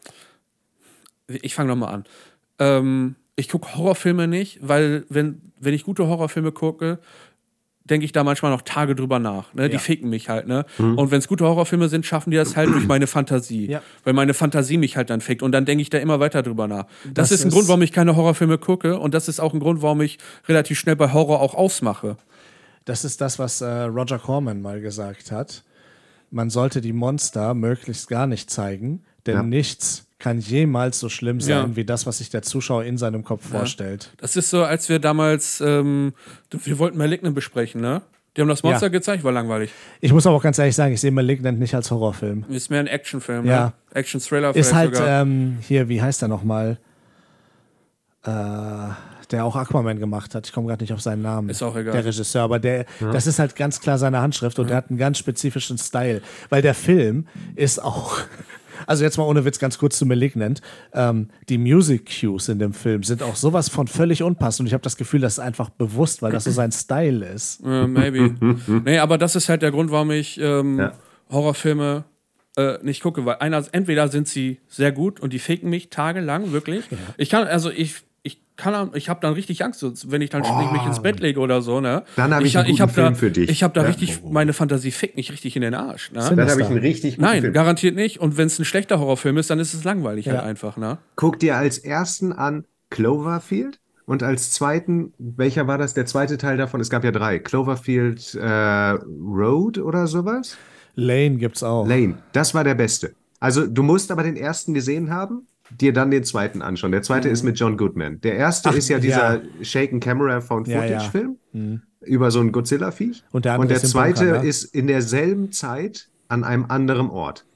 ich fange nochmal an. Ähm, ich gucke Horrorfilme nicht, weil wenn, wenn ich gute Horrorfilme gucke, denke ich da manchmal noch Tage drüber nach. Ne? Die Ja. ficken mich halt. Ne? Und wenn es gute Horrorfilme sind, schaffen die das halt durch meine Fantasie. Ja. Weil meine Fantasie mich halt dann fickt. Und dann denke ich da immer weiter drüber nach. Das, Das ist ein ist- Grund, warum ich keine Horrorfilme gucke. Und das ist auch ein Grund, warum ich relativ schnell bei Horror auch ausmache. Das ist das, was äh, Roger Corman mal gesagt hat. Man sollte die Monster möglichst gar nicht zeigen, denn Ja. nichts kann jemals so schlimm sein, Ja. wie das, was sich der Zuschauer in seinem Kopf vorstellt. Das ist so, als wir damals, ähm, wir wollten Malignant besprechen, ne? Die haben das Monster Ja. gezeigt, war langweilig. Ich muss aber auch ganz ehrlich sagen, ich sehe Malignant nicht als Horrorfilm. Ist mehr ein Actionfilm, Ja. ne? Action-Thriller Ist vielleicht halt, sogar. ähm, hier, wie heißt er nochmal? Äh, der auch Aquaman gemacht hat. Ich komme gerade nicht auf seinen Namen. Ist auch egal. Der Regisseur, aber der, das ist halt ganz klar seine Handschrift und der hat einen ganz spezifischen Style. Weil der Film ist auch, also jetzt mal ohne Witz ganz kurz zu Malignant, ähm, die Music Cues in dem Film sind auch sowas von völlig unpassend und ich habe das Gefühl, das ist einfach bewusst, weil das so sein Style ist. Äh, maybe. Nee, aber das ist halt der Grund, warum ich ähm, Ja. Horrorfilme äh, nicht gucke, weil einer, entweder sind sie sehr gut und die faken mich tagelang, wirklich. Ich kann, also ich, ich kann, ich habe dann richtig Angst, so, wenn ich dann oh. mich ins Bett lege oder so, ne? Dann habe ich einen ich guten hab Film da, für dich. Ich habe da Ja. richtig, meine Fantasie fickt mich richtig in den Arsch, ne? Dann habe ich einen richtig guten Nein, Film. garantiert nicht. Und wenn es ein schlechter Horrorfilm ist, dann ist es langweilig halt Ja. einfach, ne? Guck dir als ersten an Cloverfield und als zweiten, welcher war das, der zweite Teil davon? Es gab ja drei. Cloverfield äh, Road oder sowas? Lane gibt's auch. Lane, das war der beste. Also du musst aber den ersten gesehen haben, dir dann den zweiten anschauen. Der zweite ist mit John Goodman. Der erste Ach, ist ja dieser ja. Shaken Camera Found Ja, Footage ja. Film über so ein Godzilla-Viech. Und der andere ist im zweite Bunker, ne? ist in derselben Zeit an einem anderen Ort.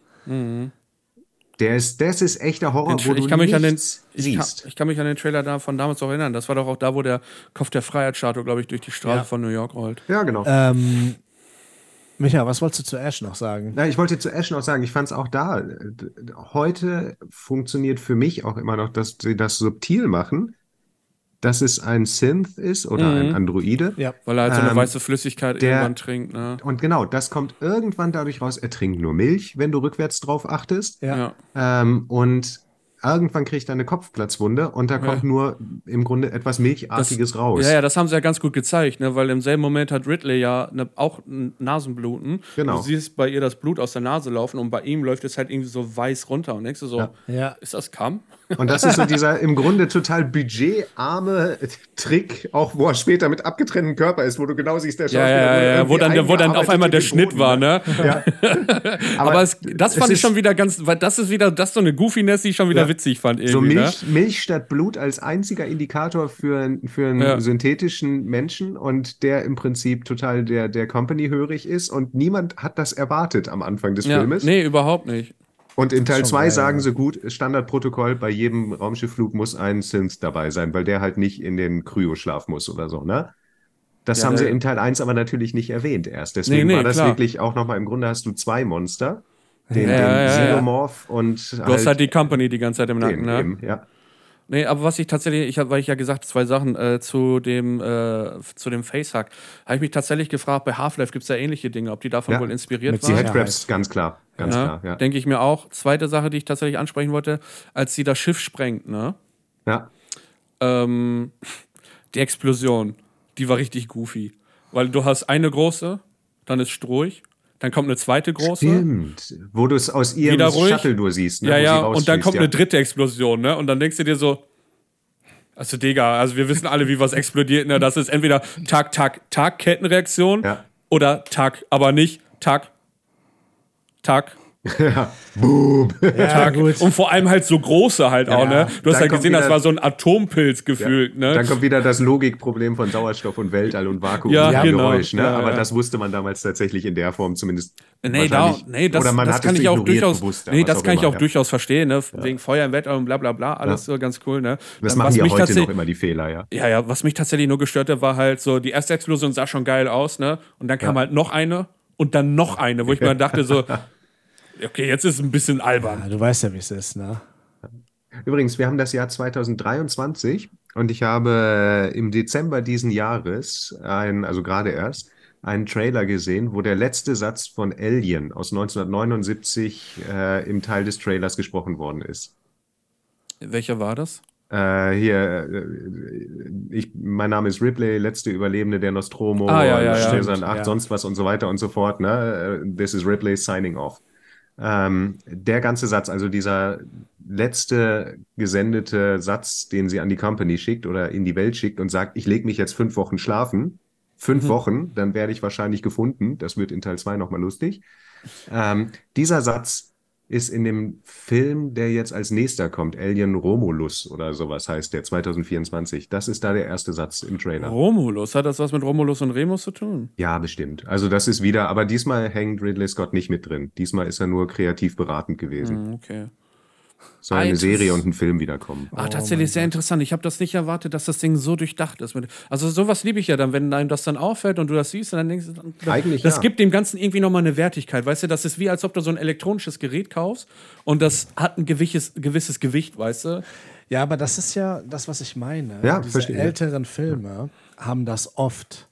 Der ist, das ist echter Horror, Den, wo ich, du kann mich an den, nichts ich, kann, siehst. ich kann mich an den Trailer da von damals auch erinnern. Das war doch auch da, wo der Kopf der Freiheitsstatue, glaube ich, durch die Straße Ja. von New York rollt. Ja, genau. Ähm, Micha, was wolltest du zu Ash noch sagen? Na, ich wollte zu Ash noch sagen, ich fand es auch da. äh, Heute funktioniert für mich auch immer noch, dass sie das subtil machen. dass es ein Synth ist oder ein Androide. Ja. Weil er halt so eine Ähm, weiße Flüssigkeit der- irgendwann trinkt. Ne? Und genau, das kommt irgendwann dadurch raus, er trinkt nur Milch, wenn du rückwärts drauf achtest. Ja. Ja. Ähm, und irgendwann kriegt er eine Kopfplatzwunde und da kommt nur im Grunde etwas Milchartiges raus. Ja, ja, das haben sie ja ganz gut gezeigt, ne? Weil im selben Moment hat Ridley ja ne, auch ein Nasenbluten. Genau. Du siehst bei ihr das Blut aus der Nase laufen und bei ihm läuft es halt irgendwie so weiß runter und denkst du so, Ja. Ja. ist das Kamm? Und das ist so dieser im Grunde total budgetarme Trick, auch wo er später mit abgetrennten Körper ist, wo du genau siehst, der Ja, Schauspieler ja, wurde ja, wo irgendwie dann, wo dann auf eingearbeitet einmal in der den Schnitt Boden, war, ne? Ja. Aber, es, das fand es ich schon ist wieder ganz, weil das ist wieder, das ist so eine Goofiness, die ich schon wieder Ja. witzig fand irgendwie, so ne? Milch, Milch statt Blut als einziger Indikator für, für einen Ja. synthetischen Menschen und der im Prinzip total der, der Company-hörig ist und niemand hat das erwartet am Anfang des Ja, Filmes. nee, überhaupt nicht. Und in Teil Schon zwei geil, sagen ja. sie gut, Standardprotokoll, bei jedem Raumschiffflug muss ein Synth dabei sein, weil der halt nicht in den Kryoschlaf muss oder so, ne? Das Ja, haben sie der- in Teil eins aber natürlich nicht erwähnt erst. Deswegen Nee, nee, war das klar. wirklich auch nochmal, im Grunde hast du zwei Monster, den, Ja, den ja, ja. Xenomorph und Du hast halt die Company die ganze Zeit im Nacken, den ne? eben, ja. Nee, aber was ich tatsächlich, ich hab, weil ich ja gesagt, zwei Sachen äh, zu dem, äh, zu dem Facehack, habe ich mich tatsächlich gefragt, bei Half-Life gibt es ja ähnliche Dinge, ob die davon Ja. wohl inspiriert Mit Die waren. Sicherheit. Headcrabs, ganz klar, ganz Ja, klar, ja. denke ich mir auch. Zweite Sache, die ich tatsächlich ansprechen wollte, als sie das Schiff sprengt, ne? ja. Ähm, die Explosion, die war richtig goofy. Weil du hast eine große, dann ist Strohig, dann kommt eine zweite große. Stimmt, wo du es aus ihrem Wieder ruhig. Shuttle nur siehst, ne, Ja, wo sie ja, und dann rausschießt, kommt ja. eine dritte Explosion, ne? Und dann denkst du dir so, also Digga, also wir wissen alle, wie was explodiert, ne? Das ist entweder Tag, Tag, Tag, Kettenreaktion Ja. oder Tag, aber nicht Tag, Tag, Boom. Ja, Tag. gut. Und vor allem halt so große halt auch, ne? Du hast Dann halt kommt gesehen, das wieder- war so ein Atompilz gefühlt, ne? Dann kommt wieder das Logikproblem von Sauerstoff und Weltall und Vakuum Ja, und dem genau. Geräusch, ne? Ja, Aber ja. das wusste man damals tatsächlich in der Form zumindest Nee, da, wahrscheinlich. nee, das, Oder man das hat kann es ich auch ignoriert durchaus, bewusst, nee, was das kann ich immer, auch ja. durchaus verstehen, ne? Wegen Feuer im Weltall und bla bla bla, alles Ja. so ganz cool, ne? Das Dann, machen was die ja mich heute tatsächlich- noch immer, die Fehler, ja. Ja, ja, was mich tatsächlich nur gestört hat, war halt so, die erste Explosion sah schon geil aus, ne? Und dann kam halt noch eine und dann noch eine, wo ich mir dachte so, okay, jetzt ist es ein bisschen albern. Ja, du weißt ja, wie es ist, ne? Übrigens, wir haben das Jahr zweitausenddreiundzwanzig und ich habe im Dezember diesen Jahres, ein, also gerade erst, einen Trailer gesehen, wo der letzte Satz von Alien aus neunzehnhundertneunundsiebzig äh, im Teil des Trailers gesprochen worden ist. Welcher war das? Äh, hier, äh, ich, mein Name ist Ripley, letzte Überlebende der Nostromo, Ah, ja, ja, ja. Sternzeit acht, Ja. sonst was und so weiter und so fort. Ne? Äh, This is Ripley signing off. Ähm, der ganze Satz, also dieser letzte gesendete Satz, den sie an die Company schickt oder in die Welt schickt und sagt, ich lege mich jetzt fünf Wochen schlafen, fünf Wochen, dann werde ich wahrscheinlich gefunden. Das wird in Teil zwei nochmal lustig. Ähm, dieser Satz ist in dem Film, der jetzt als nächster kommt, Alien Romulus oder sowas heißt der, zwanzig vierundzwanzig. Das ist da der erste Satz im Trailer. Romulus. Hat das was mit Romulus und Remus zu tun? Ja, bestimmt. Also das ist wieder, aber diesmal hängt Ridley Scott nicht mit drin. Diesmal ist er nur kreativ beratend gewesen. Hm, okay. Soll eine Altes- Serie und ein Film wiederkommen. Ah, tatsächlich sehr interessant. Ich habe das nicht erwartet, dass das Ding so durchdacht ist. Mit- Also sowas liebe ich ja dann, wenn einem das dann auffällt und du das siehst und dann denkst du, das, Eigentlich das ja. gibt dem Ganzen irgendwie nochmal eine Wertigkeit. Weißt du, das ist wie, als ob du so ein elektronisches Gerät kaufst und das hat ein gewisses, gewisses Gewicht, weißt du? Ja, aber das ist ja das, was ich meine. Ja, Diese verstehe. älteren Filme haben das oft.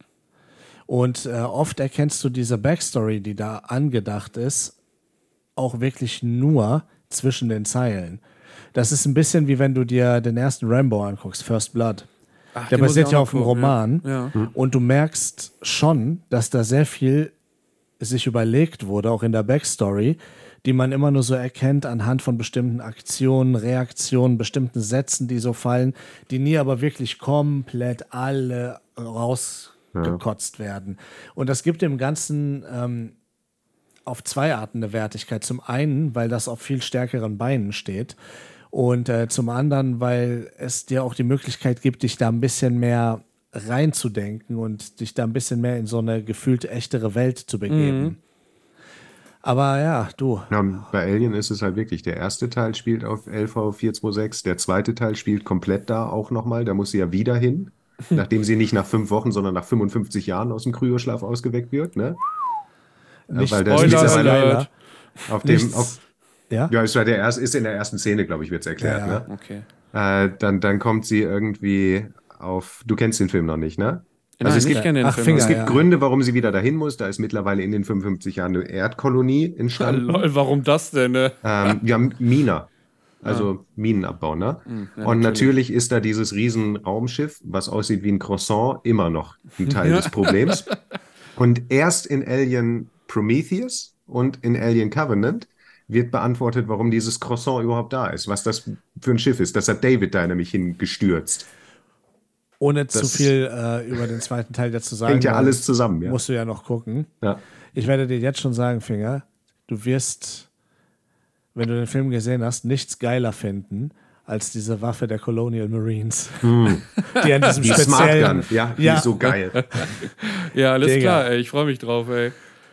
Und äh, oft erkennst du diese Backstory, die da angedacht ist, auch wirklich nur zwischen den Zeilen. Das ist ein bisschen wie wenn du dir den ersten Rambo anguckst, First Blood. Ach, Der den muss ich basiert auch ja noch auf einem gucken, Roman. Ja. Ja. Und du merkst schon, dass da sehr viel sich überlegt wurde, auch in der Backstory, die man immer nur so erkennt anhand von bestimmten Aktionen, Reaktionen, bestimmten Sätzen, die so fallen, die nie aber wirklich komplett alle rausgekotzt werden. Und das gibt dem Ganzen ähm, auf zwei Arten eine Wertigkeit. Zum einen, weil das auf viel stärkeren Beinen steht und äh, zum anderen, weil es dir auch die Möglichkeit gibt, dich da ein bisschen mehr reinzudenken und dich da ein bisschen mehr in so eine gefühlt echtere Welt zu begeben. Mhm. Aber ja, du, Ja, und bei Alien ist es halt wirklich, der erste Teil spielt auf L V vier zwei sechs, der zweite Teil spielt komplett da auch nochmal, da muss sie ja wieder hin, nachdem sie nicht nach fünf Wochen, sondern nach fünfundfünfzig Jahren aus dem Kryoschlaf ausgeweckt wird, ne? nicht weil das Spoiler mittlerweile Alert. auf dem, Nichts. auf, Ja? ja, ist, ja der erste, ist in der ersten Szene, glaube ich, wird es erklärt, Ja, ja. ne? Okay. äh, dann, dann kommt sie irgendwie auf, du kennst den Film noch nicht, ne? Nein, Also es ich gibt, kenne den Ach, Film. Finger, es gibt ja. Gründe, warum sie wieder dahin muss. Da ist mittlerweile in den fünfundfünfzig Jahren eine Erdkolonie entstanden. Lol, warum das denn? Ne? Ähm, ja, Mina. Also Minenabbau, ne? ja, Und natürlich. natürlich ist da dieses riesen Raumschiff, was aussieht wie ein Croissant, immer noch ein Teil des Problems. Und erst in Alien Prometheus und in Alien Covenant wird beantwortet, warum dieses Croissant überhaupt da ist, was das für ein Schiff ist. Das hat David da nämlich hingestürzt. Ohne zu Das viel äh, über den zweiten Teil jetzt zu sagen. Hängt ja weil alles zusammen, ja. Musst du ja noch gucken. Ja. Ich werde dir jetzt schon sagen, Finger, du wirst, wenn du den Film gesehen hast, nichts geiler finden als diese Waffe der Colonial Marines. Die an diesem Die Smart speziellen... Gun, ja, die Ja. ist so geil. Ja, alles Digga. klar, ey, ich freue mich drauf, ey.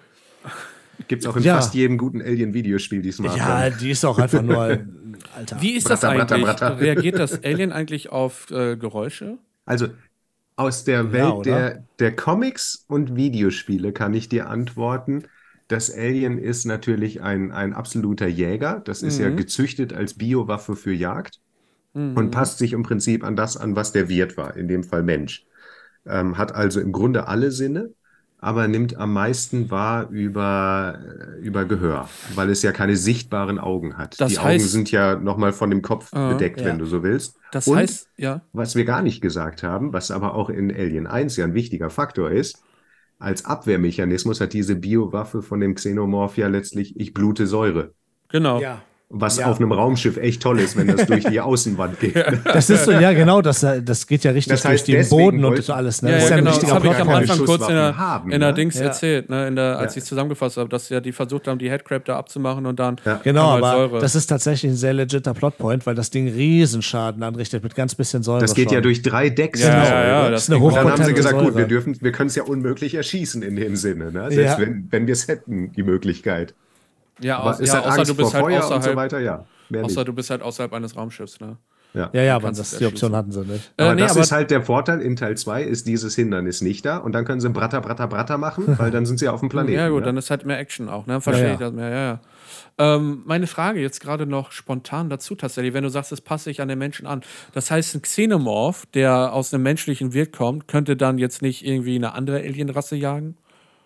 Gibt's auch in Ja. fast jedem guten Alien-Videospiel, die Smart Ja, Gun. die ist auch einfach nur... Alter. Wie ist das Bratter, bratter, eigentlich? bratter. Reagiert das Alien eigentlich auf äh, Geräusche? Also aus der Ja, Welt oder? der, der Comics und Videospiele kann ich dir antworten, das Alien ist natürlich ein, ein absoluter Jäger. Das ist ja gezüchtet als Biowaffe für Jagd und passt sich im Prinzip an das an, was der Wirt war, in dem Fall Mensch. Ähm, hat also im Grunde alle Sinne, aber nimmt am meisten wahr über, äh, über Gehör, weil es ja keine sichtbaren Augen hat. Das Die Augen heißt- sind ja nochmal von dem Kopf Ah, bedeckt, ja. wenn du so willst. Das Und heißt, ja. was wir gar nicht gesagt haben, was aber auch in Alien eins ja ein wichtiger Faktor ist, als Abwehrmechanismus hat diese Biowaffe von dem Xenomorph ja letztlich, ich blute Säure. Genau. Ja. Was Ja. auf einem Raumschiff echt toll ist, wenn das durch die Außenwand geht. Das ist so, ja genau, das, das geht ja richtig Das heißt, durch den deswegen Boden und wollten- so alles. Ne? Ja, das ja, ist ja genau. ein Das richtiger habe ich am keine Anfang kurz in der, Schusswaffen haben, in der ne? Dings Ja. erzählt, ne? in der, als Ja. ich es zusammengefasst habe, dass ja die versucht haben, die Headcrab da abzumachen und dann Ja. Genau, kam halt aber Säure. das ist tatsächlich ein sehr legitter Plotpoint, weil das Ding Riesenschaden anrichtet mit ganz bisschen Säure. Das geht schon. ja durch drei Decks. Ja, Säure. ja, ja, Das das ist eine Ding- Und dann haben sie hochpotente gesagt, gut, Säure. wir dürfen, wir können es ja unmöglich erschießen in dem Sinne, ne? Selbst Ja. wenn, wenn wir es hätten, die Möglichkeit. ja, Aber aus, es ja hat außer Angst du bist vor halt Feuer und so außerhalb, weiter, ja. Mehr außer nicht. du bist halt außerhalb eines Raumschiffs, ne? Ja. Ja, ja, aber kannst das, es die Option erschießen. hatten sie nicht. Äh, Aber nee, das aber ist halt der Vorteil, in Teil zwei ist dieses Hindernis nicht da und dann können sie Bratter, Bratter, Bratter machen, weil dann sind sie auf dem Planeten. ja gut, ne? dann ist halt mehr Action auch, ne? Dann verstehe Ja, ich ja. das mehr, ja, ja. Ähm, meine Frage jetzt gerade noch spontan dazu tatsächlich, wenn du sagst, es passt sich an den Menschen an. Das heißt, ein Xenomorph, der aus einem menschlichen Wirt kommt, könnte dann jetzt nicht irgendwie eine andere Alienrasse jagen?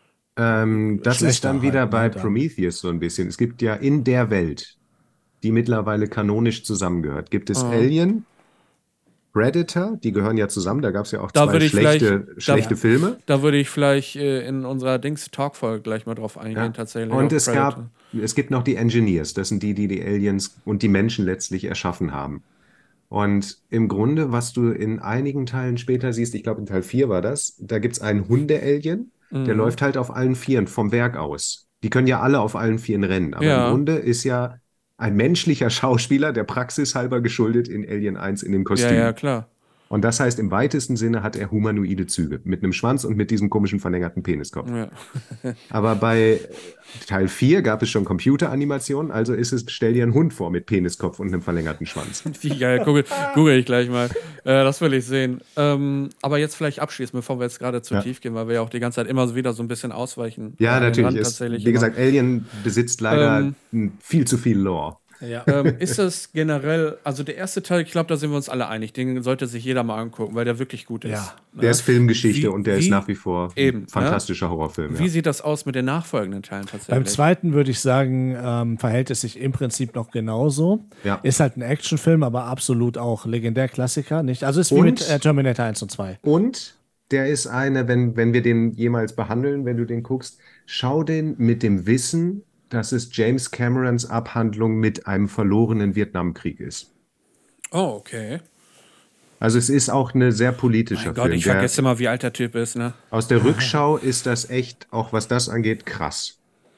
Ähm, das ist Schlechter dann wieder halt, bei ne, dann. Prometheus so ein bisschen. Es gibt ja in der Welt, die mittlerweile kanonisch zusammengehört, gibt es Ah. Alien, Predator, die gehören ja zusammen, da gab es ja auch Da zwei würde ich schlechte, vielleicht- schlechte da- Filme. Da würde ich vielleicht äh, in unserer Dings-Talk-Folge gleich mal drauf eingehen, Ja. tatsächlich. Und auf es Predator. gab, es gibt noch die Engineers, das sind die, die die Aliens und die Menschen letztlich erschaffen haben. Und im Grunde, was du in einigen Teilen später siehst, ich glaube in Teil vier war das, da gibt es einen Hunde-Alien, der Mhm. läuft halt auf allen Vieren vom Werk aus. Die können ja alle auf allen Vieren rennen, aber Ja. im Grunde ist ja ein menschlicher Schauspieler, der praxishalber geschuldet in Alien eins in dem Ja, Kostüm. ja, klar. Und das heißt, im weitesten Sinne hat er humanoide Züge mit einem Schwanz und mit diesem komischen verlängerten Peniskopf. Ja. Aber bei Teil vier gab es schon Computeranimationen, also ist es, stell dir einen Hund vor mit Peniskopf und einem verlängerten Schwanz. Wie geil, google, google ich gleich mal. Äh, das will ich sehen. Ähm, aber jetzt vielleicht abschließen, bevor wir jetzt gerade zu Ja. tief gehen, weil wir ja auch die ganze Zeit immer so wieder so ein bisschen ausweichen. Ja, An den natürlich. Rand Ist, tatsächlich wie immer. gesagt, Alien besitzt leider Ähm, viel zu viel Lore. Ja. ähm, ist das generell, also der erste Teil, ich glaube, da sind wir uns alle einig, den sollte sich jeder mal angucken, weil der wirklich gut ist. Ja. Ne? Der ist Filmgeschichte Wie- und der wie- ist nach wie vor eben, ein fantastischer Horrorfilm. Wie Ja. sieht das aus mit den nachfolgenden Teilen tatsächlich? Beim zweiten würde ich sagen, ähm, verhält es sich im Prinzip noch genauso. Ja. Ist halt ein Actionfilm, aber absolut auch legendär Klassiker, nicht? Also ist wie Und- mit äh, Terminator eins und zwei. Und der ist eine, wenn, wenn wir den jemals behandeln, wenn du den guckst, schau den mit dem Wissen, dass es James Camerons Abhandlung mit einem verlorenen Vietnamkrieg ist. Oh, okay. Also es ist auch eine sehr politischer Mein Gott, Film. ich Der, vergesse mal, wie alt der Typ ist, ne? aus der Rückschau ist das echt, auch was das angeht, krass.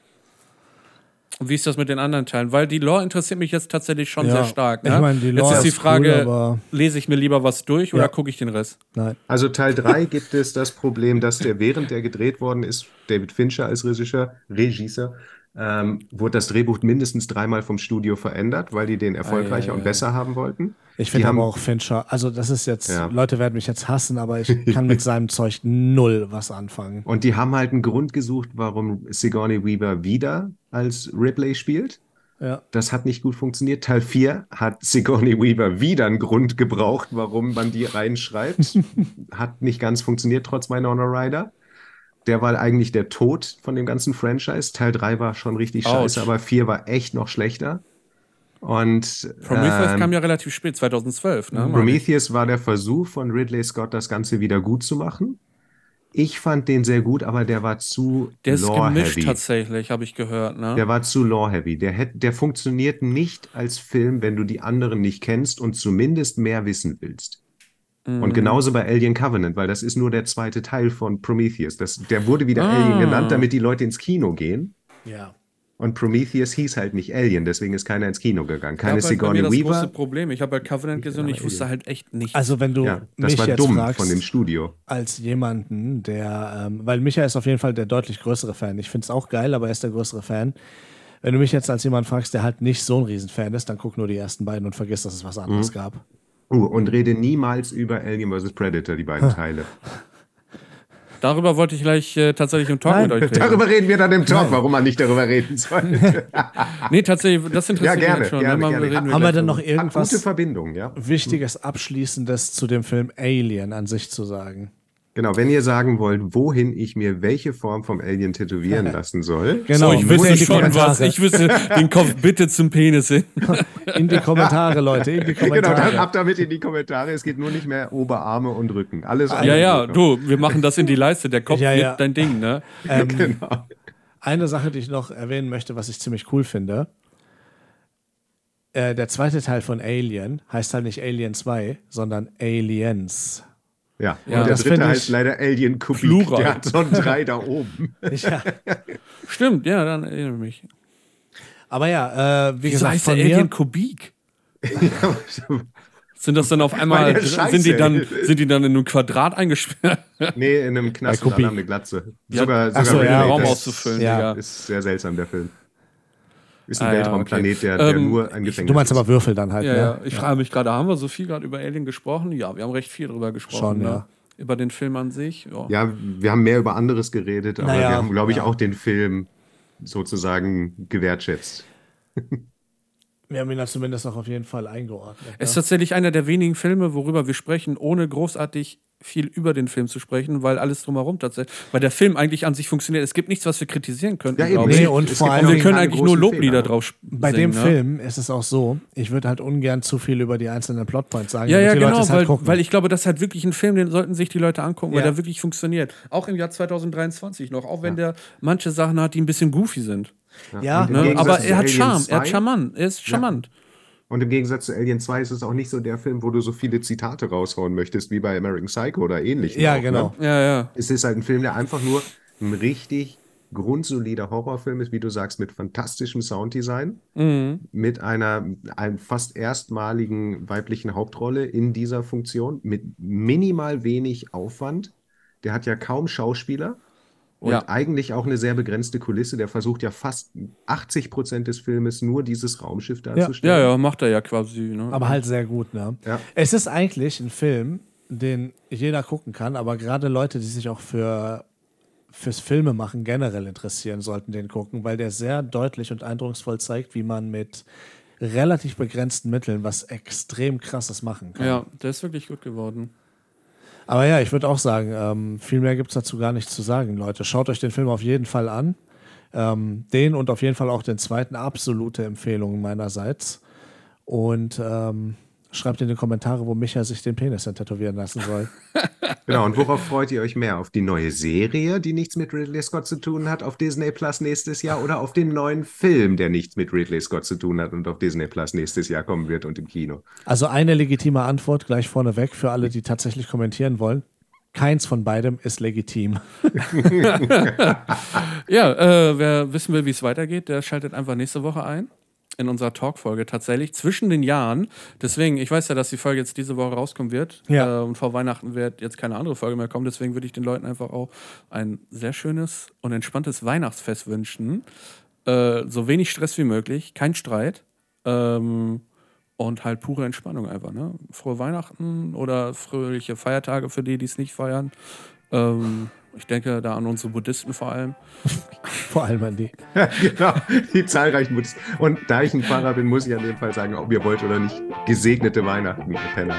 Und wie ist das mit den anderen Teilen? Weil die Lore interessiert mich jetzt tatsächlich schon Ja, sehr stark. Ne? ich meine, die Lore jetzt ist die ist Frage, cool, aber- lese ich mir lieber was durch oder Ja. gucke ich den Rest? Nein. Also Teil drei gibt es das Problem, dass der, während der gedreht worden ist, David Fincher als Regisseur, Regisseur ähm, wurde das Drehbuch mindestens dreimal vom Studio verändert, weil die den erfolgreicher Ei, ei, und ei. besser haben wollten. Ich Die finde haben- aber auch Fincher, also das ist jetzt, Ja. Leute werden mich jetzt hassen, aber ich kann mit seinem Zeug null was anfangen. Und die haben halt einen Grund gesucht, warum Sigourney Weaver wieder als Ripley spielt. Ja. Das hat nicht gut funktioniert. Teil vier hat Sigourney Weaver wieder einen Grund gebraucht, warum man die reinschreibt. Hat nicht ganz funktioniert, trotz Winona Ryder. Der war eigentlich der Tod von dem ganzen Franchise. Teil drei war schon richtig Ouch. scheiße, aber vier war echt noch schlechter. Und Prometheus ähm, kam ja relativ spät, zweitausendzwölf. Ne? Prometheus war der Versuch von Ridley Scott, das Ganze wieder gut zu machen. Ich fand den sehr gut, aber der war zu Der ist gemischt lore-heavy. tatsächlich, habe ich gehört. Ne? Der war zu lore-heavy. Der, hätt- der funktioniert nicht als Film, wenn du die anderen nicht kennst und zumindest mehr wissen willst. Mhm. Und genauso bei Alien Covenant, weil das ist nur der zweite Teil von Prometheus. Das, der wurde wieder Ah. Alien genannt, damit die Leute ins Kino gehen. Ja. Und Prometheus hieß halt nicht Alien, deswegen ist keiner ins Kino gegangen. Keine Das war halt bei mir Sigourney das große Weaver. Problem. Ich habe halt Covenant gesehen und ich aber wusste Alien. halt echt nichts. Also wenn du Ja, das mich war jetzt dumm fragst, von dem Studio. als jemanden, der, ähm, weil Micha ist auf jeden Fall der deutlich größere Fan. Ich finde es auch geil, aber er ist der größere Fan. Wenn du mich jetzt als jemand fragst, der halt nicht so ein Riesenfan ist, dann guck nur die ersten beiden und vergiss, dass es was anderes Mhm. gab. Uh, und rede niemals über Alien versus. Predator, die beiden Teile. Darüber wollte ich gleich äh, tatsächlich im Talk Nein. mit euch reden. Darüber reden wir dann im Talk, warum man nicht darüber reden sollte. Nee, tatsächlich, das interessiert Ja, gerne, mich jetzt schon. gerne, ne? Mal gerne. reden wir Haben wir gleich denn noch drüber. Hat irgendwas gute Verbindung, ja. Wichtiges, Abschließendes zu dem Film Alien an sich zu sagen? Genau, wenn ihr sagen wollt, wohin ich mir welche Form vom Alien tätowieren lassen soll. Genau, So, ich bitte in wüsste die schon was. Kommentare. Ich wüsste den Kopf bitte zum Penis hin. In die Kommentare, Leute, in die Genau, Kommentare. dann ab damit in die Kommentare. Es geht nur nicht mehr Oberarme und Rücken. Alles Ja, andere ja, geht noch. du, wir machen das in die Leiste. Der Kopf Ja, ja. wird dein Ding, ne? Ähm, Genau. Eine Sache, die ich noch erwähnen möchte, was ich ziemlich cool finde. Äh, der zweite Teil von Alien heißt halt nicht Alien zwei, sondern Aliens. Ja, Ja, und der das dritte find ich- heißt leider Alien Kubik. Plural. Der hat so ein drei da oben. Ja. Stimmt, ja, dann erinnere mich. Aber ja, äh, wie Wieso gesagt, heißt von der mir, Alien Kubik? Sind das dann auf einmal, Weil der scheiße sind die, dann, ist. sind die dann in einem Quadrat eingesperrt? Nee, in einem Knast Bei und alle Kubik. haben eine Glatze. Ja. Sogar, Ach sogar so, um ja, den Ridley, Raum das auszufüllen, ja. Digga. ist sehr seltsam, der Film. Ist ein Ah, ja, Weltraumplanet, okay. der, der Ähm, nur ein Gefängnis du meinst ist. aber Würfel dann halt, Ja, ne? ja. Ich frage mich gerade, haben wir so viel gerade über Alien gesprochen? Ja, wir haben recht viel drüber gesprochen. Schon, ne? ja. Über den Film an sich. Ja. Ja, wir haben mehr über anderes geredet, aber Naja, wir haben, glaube ich, ja. auch den Film sozusagen gewertschätzt. Wir haben ihn da zumindest noch auf jeden Fall eingeordnet. Es ist Ne? tatsächlich einer der wenigen Filme, worüber wir sprechen, ohne großartig viel über den Film zu sprechen, weil alles drumherum tatsächlich, weil der Film eigentlich an sich funktioniert. Es gibt nichts, was wir kritisieren könnten, Ja, eben. glaube Nee, ich. und Es vor gibt allem- Und wir auch können keine eigentlich nur großen Loblieder Fehler. drauf Bei singen, dem ne? Film ist es auch so, ich würde halt ungern zu viel über die einzelnen Plotpoints sagen, Ja, damit ja, die genau, Leute es halt weil, gucken. weil ich glaube, das ist halt wirklich ein Film, den sollten sich die Leute angucken, weil Ja. der wirklich funktioniert. Auch im Jahr zwanzig dreiundzwanzig noch, auch wenn der manche Sachen hat, die ein bisschen goofy sind. ja, Und im Ne? Gegensatz Aber zu er hat Alien Charme, er hat zwei charmant, er ist charmant. Und im Gegensatz zu Alien zwei ist es auch nicht so der Film, wo du so viele Zitate raushauen möchtest, wie bei American Psycho oder ähnlich. Ja, auch, genau. Ne? Ja, ja. Es ist halt ein Film, der einfach nur ein richtig grundsolider Horrorfilm ist, wie du sagst, mit fantastischem Sounddesign, Mhm. mit einer einem fast erstmaligen weiblichen Hauptrolle in dieser Funktion, mit minimal wenig Aufwand. Der hat ja kaum Schauspieler. Und Ja. eigentlich auch eine sehr begrenzte Kulisse. Der versucht ja fast achtzig Prozent des Filmes nur dieses Raumschiff darzustellen. Ja, ja, macht er ja quasi. Ne? aber halt sehr gut, ne? Ja. Es ist eigentlich ein Film, den jeder gucken kann, aber gerade Leute, die sich auch für fürs Filmemachen generell interessieren, sollten den gucken, weil der sehr deutlich und eindrucksvoll zeigt, wie man mit relativ begrenzten Mitteln was extrem Krasses machen kann. Ja, der ist wirklich gut geworden. Aber ja, ich würde auch sagen, ähm, viel mehr gibt es dazu gar nicht zu sagen, Leute. Schaut euch den Film auf jeden Fall an. Ähm, den und auf jeden Fall auch den zweiten, absolute Empfehlung meinerseits. Und ähm, schreibt in die Kommentare, wo Micha sich den Penis dann tätowieren lassen soll. Genau, und worauf freut ihr euch mehr? Auf die neue Serie, die nichts mit Ridley Scott zu tun hat, auf Disney Plus nächstes Jahr oder auf den neuen Film, der nichts mit Ridley Scott zu tun hat und auf Disney Plus nächstes Jahr kommen wird und im Kino? Also eine legitime Antwort gleich vorneweg für alle, die tatsächlich kommentieren wollen. Keins von beidem ist legitim. Ja, äh, wer wissen will, wie es weitergeht, der schaltet einfach nächste Woche ein. In unserer Talk-Folge tatsächlich, zwischen den Jahren. Deswegen, ich weiß ja, dass die Folge jetzt diese Woche rauskommen wird. Ja. Äh, und vor Weihnachten wird jetzt keine andere Folge mehr kommen. Deswegen würde ich den Leuten einfach auch ein sehr schönes und entspanntes Weihnachtsfest wünschen. Äh, so wenig Stress wie möglich, kein Streit. Ähm, und halt pure Entspannung einfach. Ne? Frohe Weihnachten oder fröhliche Feiertage für die, die es nicht feiern. Ähm, Ich denke da an unsere Buddhisten vor allem. Vor allem an die. Ja, genau, die zahlreichen Buddhisten. Und da ich ein Pfarrer bin, muss ich an dem Fall sagen, ob ihr wollt oder nicht, gesegnete Weihnachten, ihr Penner.